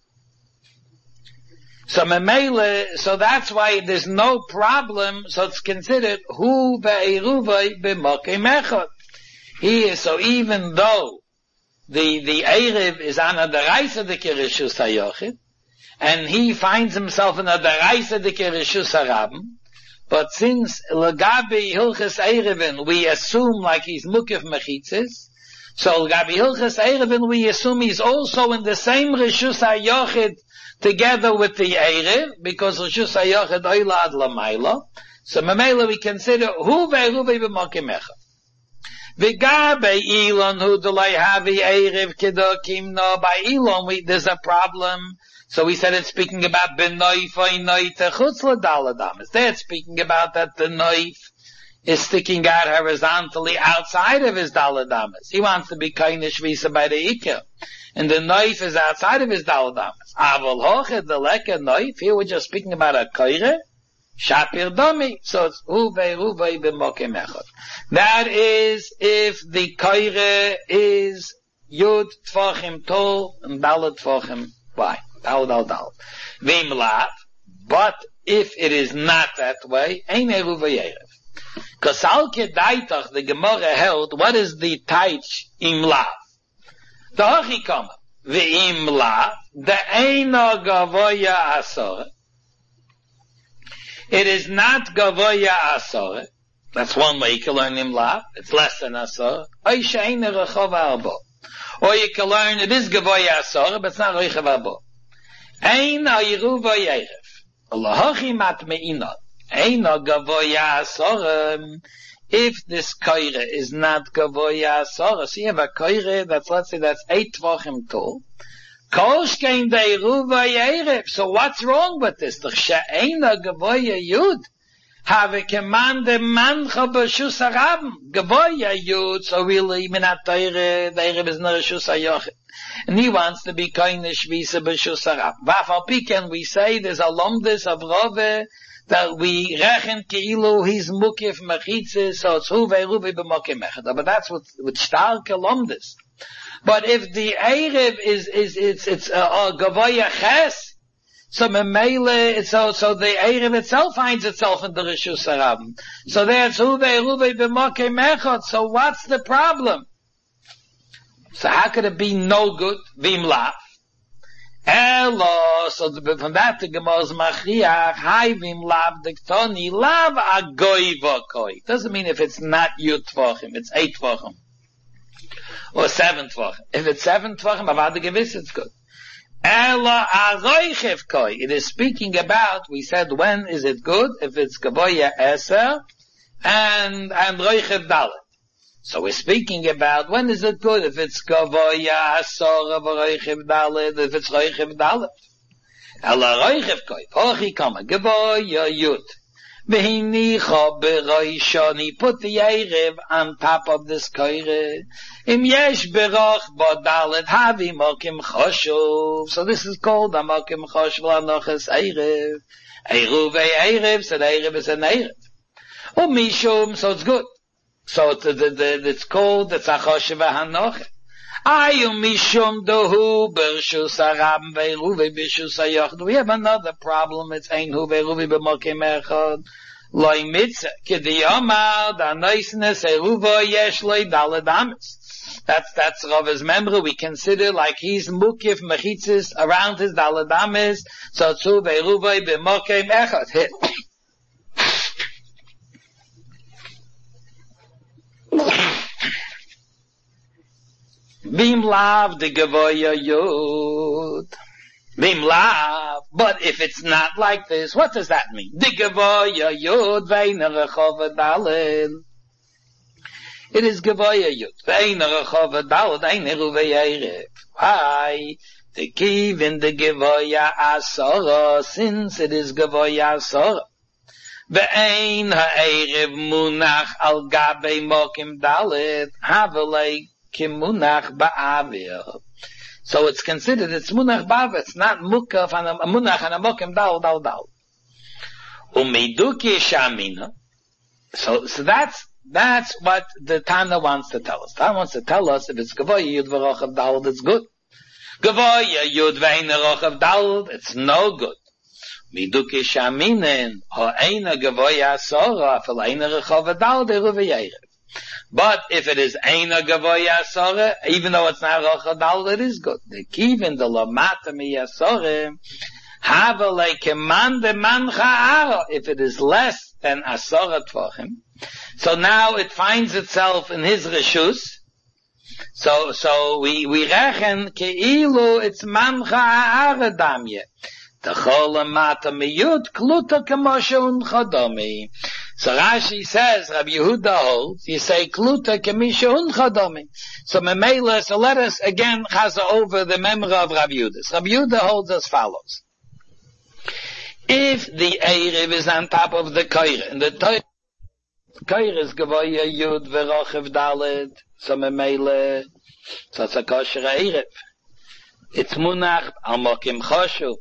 So memele, so that's why there's no problem, so it's considered hu ve'eruvay b'mokem echad. So even though the Erev is on a deraisa de Reshus hayochid, and he finds himself in a deraisa de Reshus harabim, but since legabi hilchas Erevin we assume like he's mukif mechitzes, so legabi hilchas Erevin we assume he's also in the same Reshus hayochid together with the Erev, because Reshus hayochid oila ad lamayla. So memela we consider hu ve'eruvay b'mokem echad. V'gabe Elon hu delay havi Erev kedokim no. By Elon there's a problem. So we said it's speaking about b'noifay noite chutz l'daladamas. There it's speaking about that the noif is sticking out horizontally outside of his daladamas. He wants to be kainish visa by the ikah. And the knife is outside of his daladamas. Aval hoche the leka knife. Here we're just speaking about a koire. Shapir dami. So it's uvei b'mokem echad. That is if the koire is yud tfachim tol and dalet tfachim wide. Dal. Vim lav. But if it is not that way, ein eruvei erev. Because al kedaitach the Gemara held, what is the taich im lav? The Hachikama, ve'im la, the eino gavoya asore. It is not gavoya asore. That's one way you can learn im la. It's less than asore. Oy she'eine rechov arbo. Or you can learn it is gavoya asore, but it's not rechav arbo. Eino yiruva yerev. Allah hachimat me'inot. Eino gavoya asore. If this koire is not gavoya asora, so you have a koire that's, let's say, that's 8 tvachim tall. Kolshkein deiruva yerev. So what's wrong with this? The she'eina gavoya yud. Have a command the mancha b'shus harabim. Gavoya yud. So really, minat teire, the erev is not reshus hayochid. And he wants to be kainish visa b'shus harabim. V'afal pi can we say there's a lomdis of Rove that we rechen keilu he's mukif mechitzes, so it's hu ve'eruvay b'mokem echad. But that's with starke lomdis. But if the Erev it's gavoya ches, so memele, so the Erev itself finds itself in the reshus harabim. So that's hu ve'eruvay b'mokem echad. So what's the problem? So how could it be no good? Vim lav. Elo, so from that the Gemara's machriach, haivim lav diktoni, lav agoy v'koi. Doesn't mean if it's not yud tvachim, it's 8 tvachim. Or 7 tvachim. If it's 7 tvachim, avad gewiss it's good. Elo agoychev koi. It is speaking about, we said when is it good? If it's gavoya eser, and roichev dalet. So we're speaking about when is it good? If it's gavoya asora v'roichev dalet, if it's roichev dalet. Ela roichev koi, pochi kama, gavoya yud. V'hinicha b'roishoni, put the erev on top of this koire. Im yesh beroch bo dalet, havi mokim choshuv. So this is called a mokim choshuv l'anoches erev. Eruvei erev, so the erev is an erev. Mishum, so it's good. So it's called the Tzachoshe v'Hanoche. Ayu mishum dohu b'rshus harabim ve'eruvay b'rshus hayochid. We have another problem. It's ein hu ve'eruvay b'mokem echad. Loi mitzah. K'diyomar da'noisnes eruvay yesh loi daled amis. That's Rava's member. We consider like he's mukif mechitzis around his daled amis. So it's hu ve'eruvay b'mokem echad. Bim lav de gavoya yud. Bim lav. But if it's not like this, what does that mean? It is Gavoya Yud. Why? The give in the Gavoya Asara, since it is Gavoya Asara. Ve'ein ha'erev munach al gabe mokim dalet, havelei kimunach ba'avir. So it's considered, it's munach ba'avir, it's not mukaf and a munach and a mokim dal. Umiduki shamina. So that's what the Tana wants to tell us. Tana wants to tell us if it's Gavoya Yud v'rochav dalet, it's good. Gavoya Yud ve'ein rochav dalet, it's no good. Miduke shaminen ha'eina gavoya asara afel eina rechava dalet eruv. But if it is eina gavoya asara, even though it's not rechava dalet, it is good. The kivin the lamata mi asara hava lekeman de man cha'ara. If it is less than asara tvachim, so now it finds itself in his reshus. So we rechen keilu it's man cha'ara damye. So Rashi says, Rabbi Yehuda holds, you say, Kluta kemisha unchadomi. So Memela, so let us again chaza over the memory of Rabbi Yehuda. Rabbi Yehuda holds as follows. If the Erev is on top of the Koire, and the Koire is Gavoya Yud v'rochav dalet, so Memela, so it's a kosher Erev. It's munach al mokim choshuv.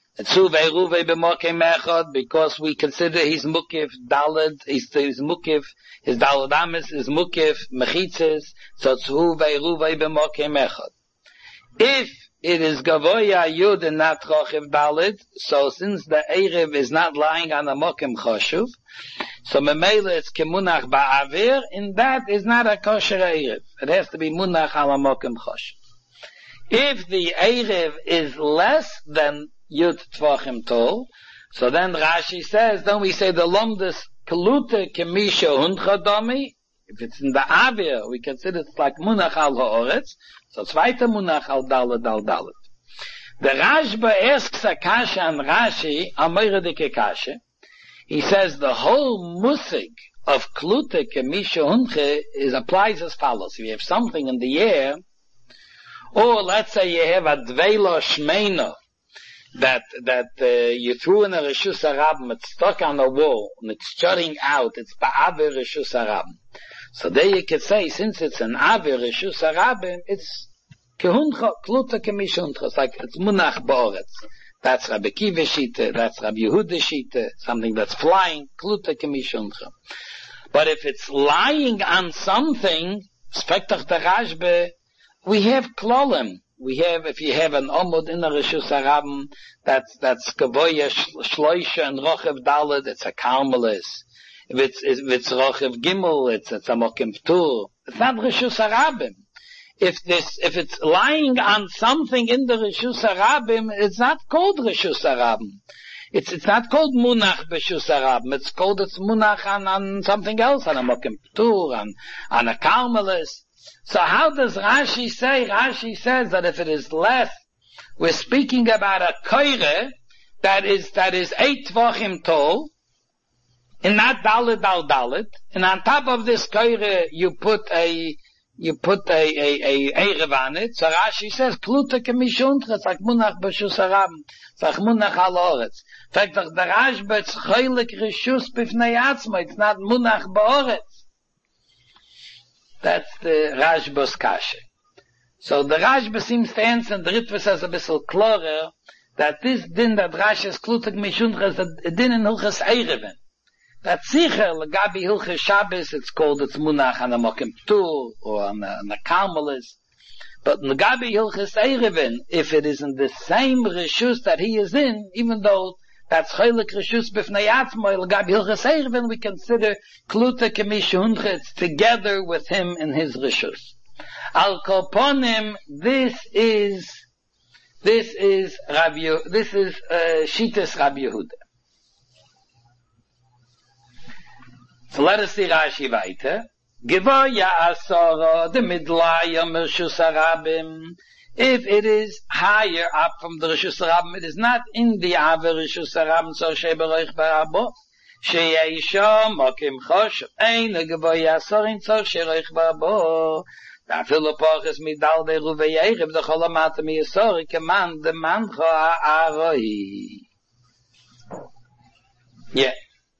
Because we consider his mukif dalad, his mukif, his dalad amis, his mukif mechitzes, so tzu ve'ruve b'mokim echad. If it is gavoya yud and not rochiv dalad, so since the erev is not lying on a mokim choshuv, so memela it's kemunach ba'avir, and that is not a kosher erev. It has to be munach al a mokim choshuv. If the erev is less than Yud Tvachim Tol. So then Rashi says, don't we say the Lomdus Kalute Kemisha Hundchadami? If it's in the Avir, we consider it like Munach al Ha'oretz. So zweite Munach al Dalet al Dalet. The Rashba asks a kasha on Rashi, Amoira Dike Kasha. He says the whole musig of Klute Kemisha Hundche applies as follows. If you have something in the air, or let's say you have a Dveilo Shmeino, that you threw in a Reshus Harabim, it's stuck on the wall, and it's jutting out, it's Ba'avir Reshus Harabim. So there you could say, since it's an Avir Reshus Harabim, it's Kehuncha, Kluta Kemishuncha, it's like, it's Munach Ba'oretz. That's Rabbi Kiva Shita, that's Rabbi Yehuda Shita, something that's flying, Kluta Kemishuncha. But if it's lying on something, Spektach the Rashbe, we have Klolim. We have, if you have an Omud in the Reshus Harabim, that's Gavoya Shloisha and Rochev Dalet, it's a Karmelis. If it's Rochev Gimel, it's a Mokim Ptur. It's not Reshus Harabim. If it's lying on something in the Reshus Harabim, it's not called Reshus Harabim. It's not called Munach B'Reshus Harabim. It's Munach on something else, on a Mokim Ptur, on a Karmelis. So how does Rashi say? Rashi says that if it is less, we're speaking about a koire that is 8 tvachim tall, and not dalet al dalet, and on top of this koire you put a erev on it. So Rashi says kluta kemishuntra, it's like munach b'Reshus Harabim, it's like munach al oretz. In fact, the Rashba it's cholik reshus b'fnei atzma, it's not munach ba'oretz. That's the Rashba's kasha. So the Rashba seems to answer, and the Ritva says a bit clearer, that this din that Rashi is klutig mishuncha is a din in Hilchas Ereven. That sicher, legabi Hilchas Shabbos, it's called, it's munach on a mokim ptur, or on a karmelis. But legabi Hilchas Ereven, if it is in the same reshus that he is in, even though that's Chaylik Reshus B'fnei Atzmo, L'gabi Hilchas Ereven, we consider Kluta Kemishuncha, it's together with him in his Reshus. Al Koponim, this is Shitas Rabbi Yehuda. So let us see Rashi weiter. Gevoya Asara, the Midlaya Reshus Harabim, If it is higher up from the Rishus Harabim, it is not in the Aver Rishus Harabim, so sheberoich barabo. Sheyeisha mokim choshev, ein legevoy asorin tzor sheroich barabo. Dafilu poches midal de ruvei erev, the cholamata mi yasori, keman de mancho ha'aroi. Yeah.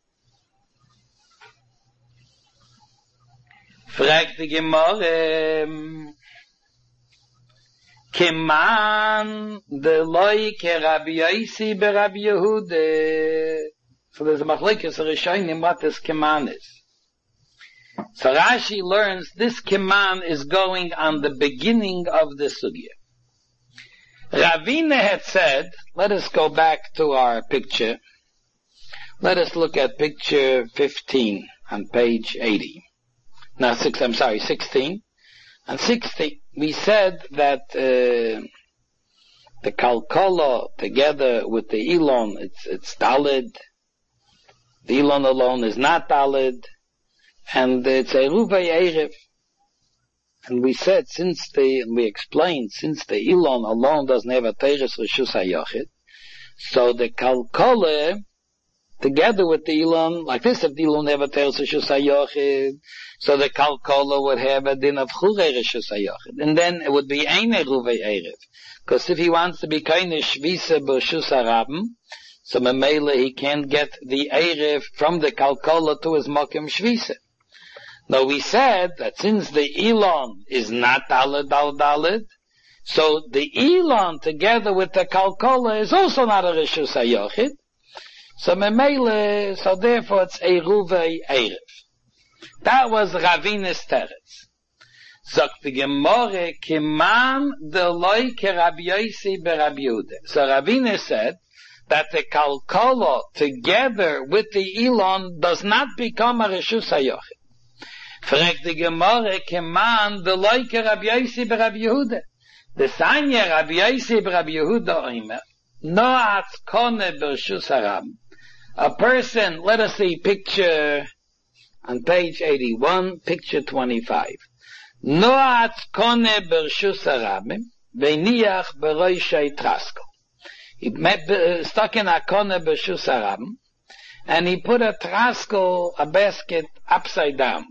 Fragt die Gemorre, Keman de loy ke Rabbi Yosi be Rabbi Yehuda. So there's a machlekes rishonim what this Keman is. So Rashi learns this Keman is going on the beginning of the sugya. Ravina had said, let us go back to our picture. Let us look at picture 15 on page 80. No, 16. On 16, we said that the Kalkala together with the Elon, it's Dalid. The Elon alone is not Dalid. And it's a Ruvei Erev. And we said, we explained, since the Elon alone doesn't have a Teres Rishus HaYochid, so the Kalkala together with the Elon, like this, if the Elon have a Teres Rishus HaYochid, so the Kalkola would have a din of Chure Rishus HaYochid. And then it would be Eine Ruvei Erev. Because if he wants to be kind of Shvisa B'Rishus Harabim, so Memele he can't get the Erev from the Kalkola to his Mokim Shvisa. Now we said that since the Elon is not Daled al Daled, so the Elon together with the Kalkola is also not a Rishus HaYochid. So Memele, so therefore it's a Ruvei Erev. That was Ravina's teretz. Sagt the Gemorre, Keman de loy ke Rabbi Yosi be Rabbi Yehuda. So Ravina said that the Kalkala together with the Elon does not become a Rishus HaYochid. Fragt the Gemorre, Keman de loy ke Rabbi Yosi be Rabbi Yehuda. The Sanya Rabbi Yosi be Rabbi Yehuda oimer, no atzkone b'Rishus Harabim. A person, let us see picture on page 81, picture 25. Noat kone b'Rishus Harabim, ve'niach b'roishei trasko. He stuck in a kone b'Rishus Harabim, and he put a trasko, a basket, upside down.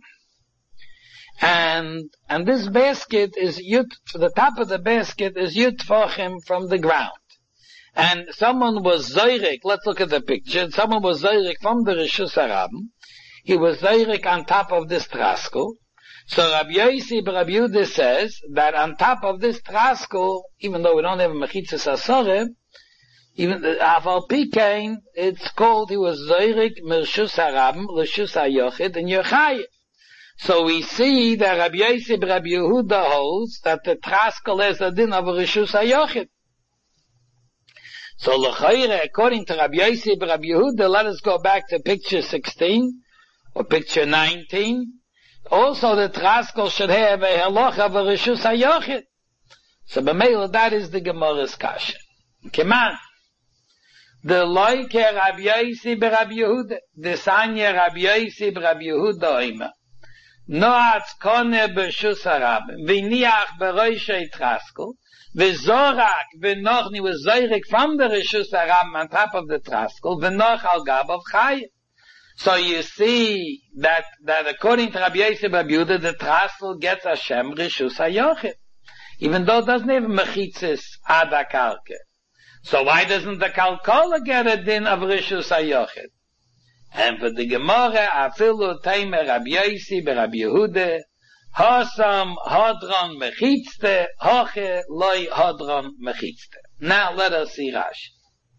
And this basket is the top of the basket is yutfachim from the ground. And someone was zoyrek, let's look at the picture, someone was zoyrek from the Rishus Harabim. He was zoyrek on top of this trasko. So Rabbi Yosi Rabbi Yehuda says that on top of this trasko, even though we don't have a mechitzas asore, even the Aval Pikain, it's called, he was zoyrek Rishus Harabim, Rishus HaYochid, and Yochayim. So we see that Rabbi Yosi Rabbi Yehuda holds that the trasko is a din of Rishus HaYochid. So l'chayre, according to Rabbi Yosi Rabbi Yehuda, let us go back to picture 16 or picture 19. Also, the trasko should have a halacha of a Rishus HaYochid. So b'meila, that is the Gemara's kasha. Come on. The loike Rabbi Yosi Rabbi Yehuda, the sanya Rabbi Yosi Rabbi Yehuda oima. Noatz kone b'Rishus Harabim, v'niach b'roishei trasko, v'zorak v'nochni was zoyrek from the Rishus Harabim on top of the trasko, v'noch al gab of chayim. So you see that according to Rabbi Yosi Rabbi Yehuda, the trasko gets Hashem Rishus HaYochid, even though it doesn't have mechitzis ad hakarke. So why doesn't the Kalkola get a din of Rishus HaYochid? And for the Gemara, afilu teimer Rabbi Yosi Rabbi Yehuda, Hasam hadron mechitzte, hoche loy hadron mechitzte. Now let us see Rashi.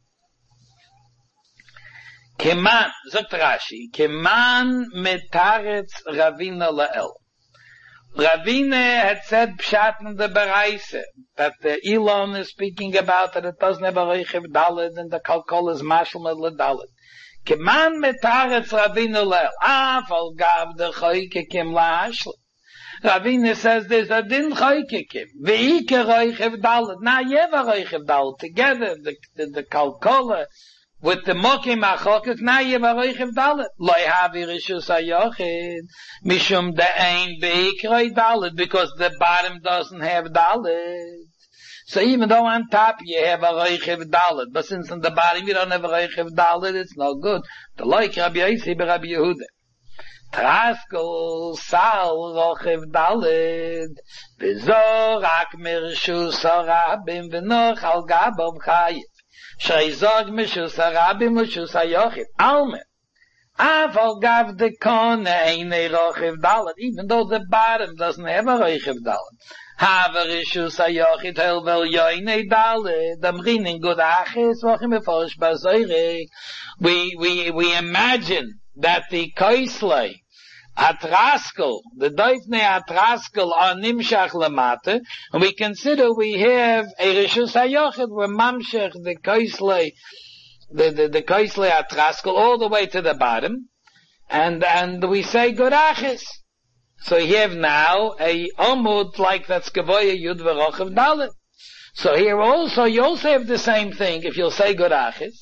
Keman, sagt Rashi, Keman metaretz Ravina la'el. Ravina had said pshat in the Beraise, that the Elon is speaking about that it doesn't have a reichiv dalid and the kalkol is mashal med dalid. Keman metaretz Ravina la'el. Afal gav de choyke kim la'ashla. Ravina says there's a din choykekim. Ve'ike roichev dalet. Now you have a roichev dalet together, the kalkola, with the mokim achokik, now you have a roichev dalet. Loi havi Rishus HaYochid, mishum de'ein ve'ike roi dalet, because the bottom doesn't have dalet. So even though on top you have a Reichiv Dalet, but since on the bottom you don't have a Reichiv Dalet, it's no good. The like Rabbi Yossi be Rabbi Yehuda. Traskel Sal Reichiv Dalet, V'zo rak mirshus harabim v'noch al gabav chayiv. Sheizog mishus harabim v'shus hayochid. Almen. Aval gav de kone eine Reichiv Dalet, even though the bottom doesn't have a Reichiv Dalet. Haver ishus hayochid hel vel yoine Dalet, damrin in good achis, v'achim beforish bazoirik. We imagine that the koislei, Atraskel, the doifne Atraskel are nimshach lamate, and we consider we have a rishus hayochid, where mamshech the koislei, the koislei Atraskel all the way to the bottom, and we say good achis. So you have now a omud like that's Gavoya Yud V'Rochav Dalet. So here also, you also have the same thing if you'll say good achis.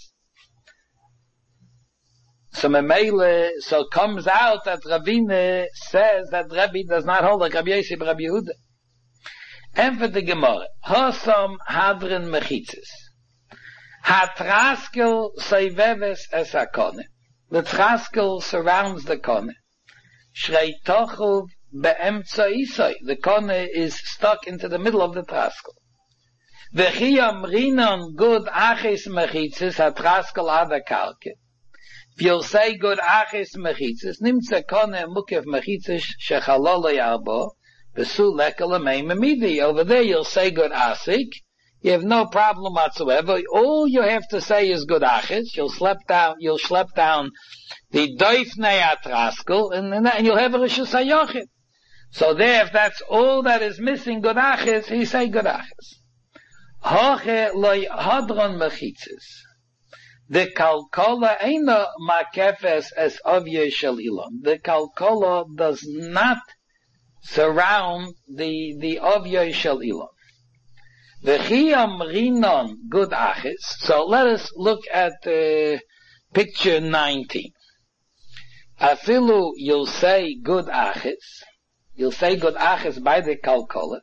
So Memele, so it comes out that Ravine says that Rabbi does not hold like Rabbi Yossi but Rabbi Yehuda. And for the Gemara, Hosam Hadrin Mechitzis. Hatraskel Seiveves Es HaKone. The Traskel surrounds the Kone. Shrei Tochuv Be'emtza Isai. The Kone is stuck into the middle of the Traskel. V'chiyam Rinon Gud Achis Mechitzis Hatraskel Ada Kalke. If you'll say good achis mechitzis, nimtza kone mukev mechitzis shechalolo yarbo, v'su lekel amei memidi. Over there you'll say good asik. You have no problem whatsoever. All you have to say is good achis. You'll schlep down the doifnei atraskel, and you'll have a rishus hayochid. So there, if that's all that is missing, good achis, he say good achis. Hoche loy hadron mechitzis. The kalkola eina makefes as ovye shel ilon. The kalkola does not surround the ovye shel ilon. V'chiyam rinon good achis. So let us look at picture 19. Afilu, you'll say good achis. You'll say good achis by the kalkola.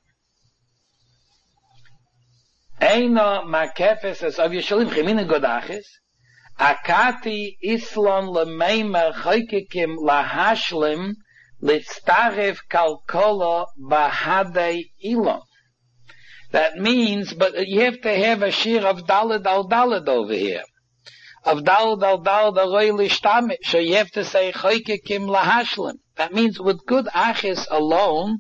Eina makefes as ovye shel ilon. Chimina good achis. Akati islon lemeimer choykikim lahashlim litztarev kalkola bahadei ilon. That means, but you have to have a shir of daled al daled over here. Of daled al daled aroi lishtame. So you have to say choykikim lahashlim. That means with good achis alone,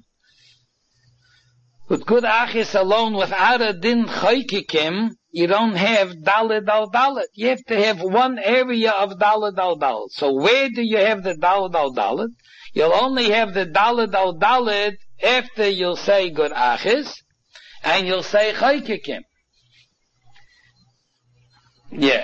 without a din choykikim, you don't have daled al daled. You have to have one area of daled al daled. So where do you have the daled al daled? You'll only have the daled al daled after you'll say good achis, and you'll say choykikim. Yeah.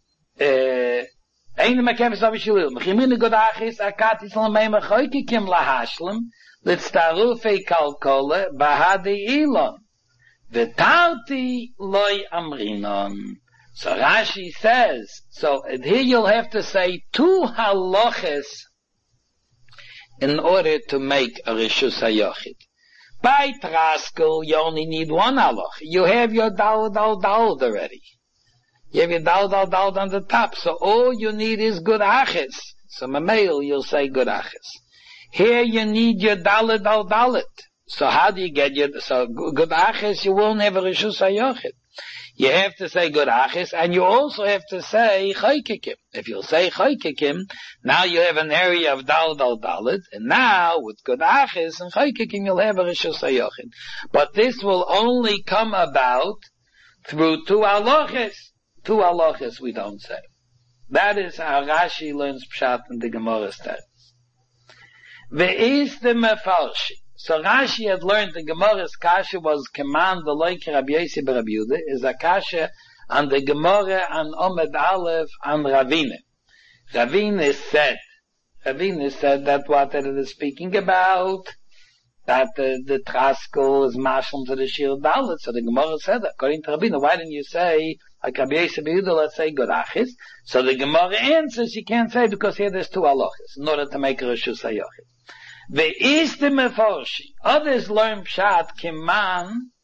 Ein makefes avishilil. Mechimine good achis, akatis l'meima choykikim lahashlim, litztarufei kalkole, bahadi ilon. V'tarti loy amrinon. So Rashi says, so here you'll have to say two halaches in order to make a rishus hayochid. By Traskel, you only need one halach. You have your daled al daled already. You have your daled al daled on the top, so all you need is good achis. So Mameel, you'll say good achis. Here you need your daled al daled. So how do you get so good achis? You won't have a rishus hayochid. You have to say good achis, and you also have to say choykikim. If you'll say choykikim, now you have an area of daled al daled, and now with good achis and choykikim you'll have a rishus hayochid. But this will only come about through two halachis. Two halachis we don't say. That is how Rashi learns pshat in the Gemara studies. Ve'is the mefarshi. So Rashi had learned the Gemara's kasha was command the like Rabbi Yossi bar Rabbi Yehuda is a kasha on the Gemara on Omed Aleph on Ravine. Ravine said that what it is speaking about, that the Traskel is mashlim to the Shir Dalet. So the Gemara said, according to Ravine, why didn't you say, like Rabbi Yossi bar Yehuda, let's say good achis? So the Gemara answers, you can't say because here there's two halachas in order to make a rishus hayochid. Ve'is the meforshi. Others learn pshat kiman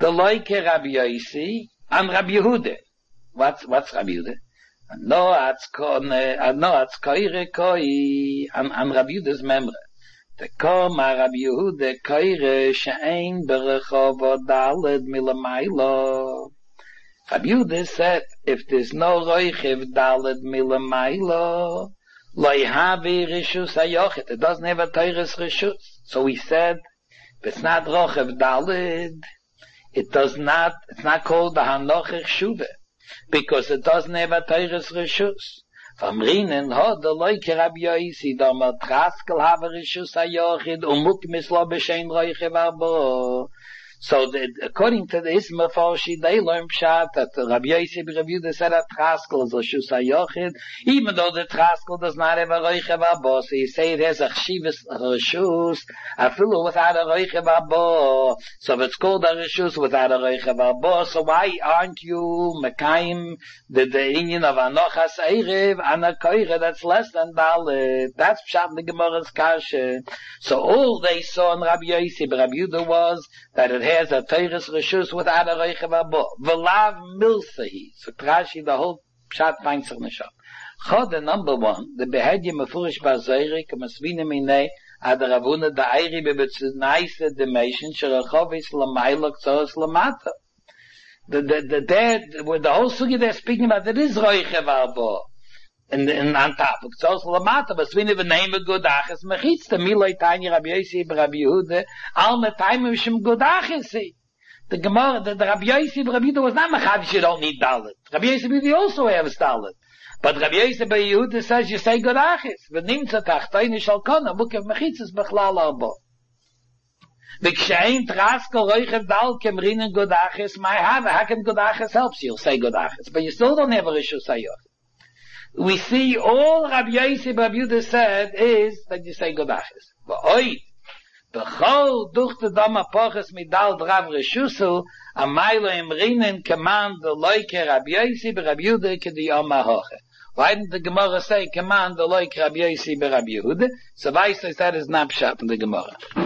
the like Rabbi Yossi and Rabbi Yehuda. What's Rabbi Yehuda? No, it's koire koi and Rabbi Yehuda's member. The koma Rabbi Yehuda koire she'ein berechov daled milamaylo. Rabbi Yehuda said, if there's no roichev daled milamaylo, lo yahavi rishus hayochid. It doesn't have a teires rishus. So he said, if it's not roichev daled, it's not called the hanochich shuve, because it doesn't have a teires rishus. From Rinen, the like Rabbi Yossi, da matraskel have rishus hayochid, mukmis lo b'shein roichev arbo. So according to the Isma Farshi, they learn pshat that Rabbi Yossi Rabbi Yehuda said that Traskel is a Shus HaYochid, even though the Traskel does not have a Roichev Abba. So you say it has a Chshivas Rishus, afilu without a Roichev Abba. So if it's called a Rishus without a Roichev Abba, so why aren't you Mekayim the Inyan of Anochas Eirev and a Koire that's less than Dalet? That's pshat in the Gemara's Kasha. So all they saw in Rabbi Yossi Rabbi Yehuda was that it has a teires rishus without a reichev abba. V'lav milsehi. So Rashi, the whole pshat finds sich nicht up. Chode number one, the behedye mefurish bazoirik, masvine minei, ad ravuna da eiri bebetzunaise demation, sherechovis lamailok tzores lamata. The whole sugi they're speaking about, it is reichev abba. And on top of tzores lamata, but when we name it godachis mechitz, the miloi tanya Rabbi Yossi Rabbi Yehuda, al metayim shem godachisi. The Gemara, the Rabbi Yossi Rabbi Yehuda was not mechadish, you don't need dalet. Rabbi Yossi Rabbi Yehuda also has dalet. But Rabbi Yossi Rabbi Yehuda says you say godachis. V'nimtza tachtoini shal kona, bukev mechitzis bechlal arba. V'kshein traskel roichev dal kemrinen godachis, my have, how can godachis helps you? Say godachis. But you still don't have a rishus hayochid. We see all Rabbi Yossi Rabbi Yehuda said is that you say godachis. V'oid, b'chol duchte dama poches midal drav reshusu, amaylo imrinen command the loike Rabbi Yossi Rabbi Yehuda k'di yom ha'hoche. Why didn't the Gemara say command the loike Rabbi Yossi Rabbi Yehuda? So why says that is not pshat in the Gemara.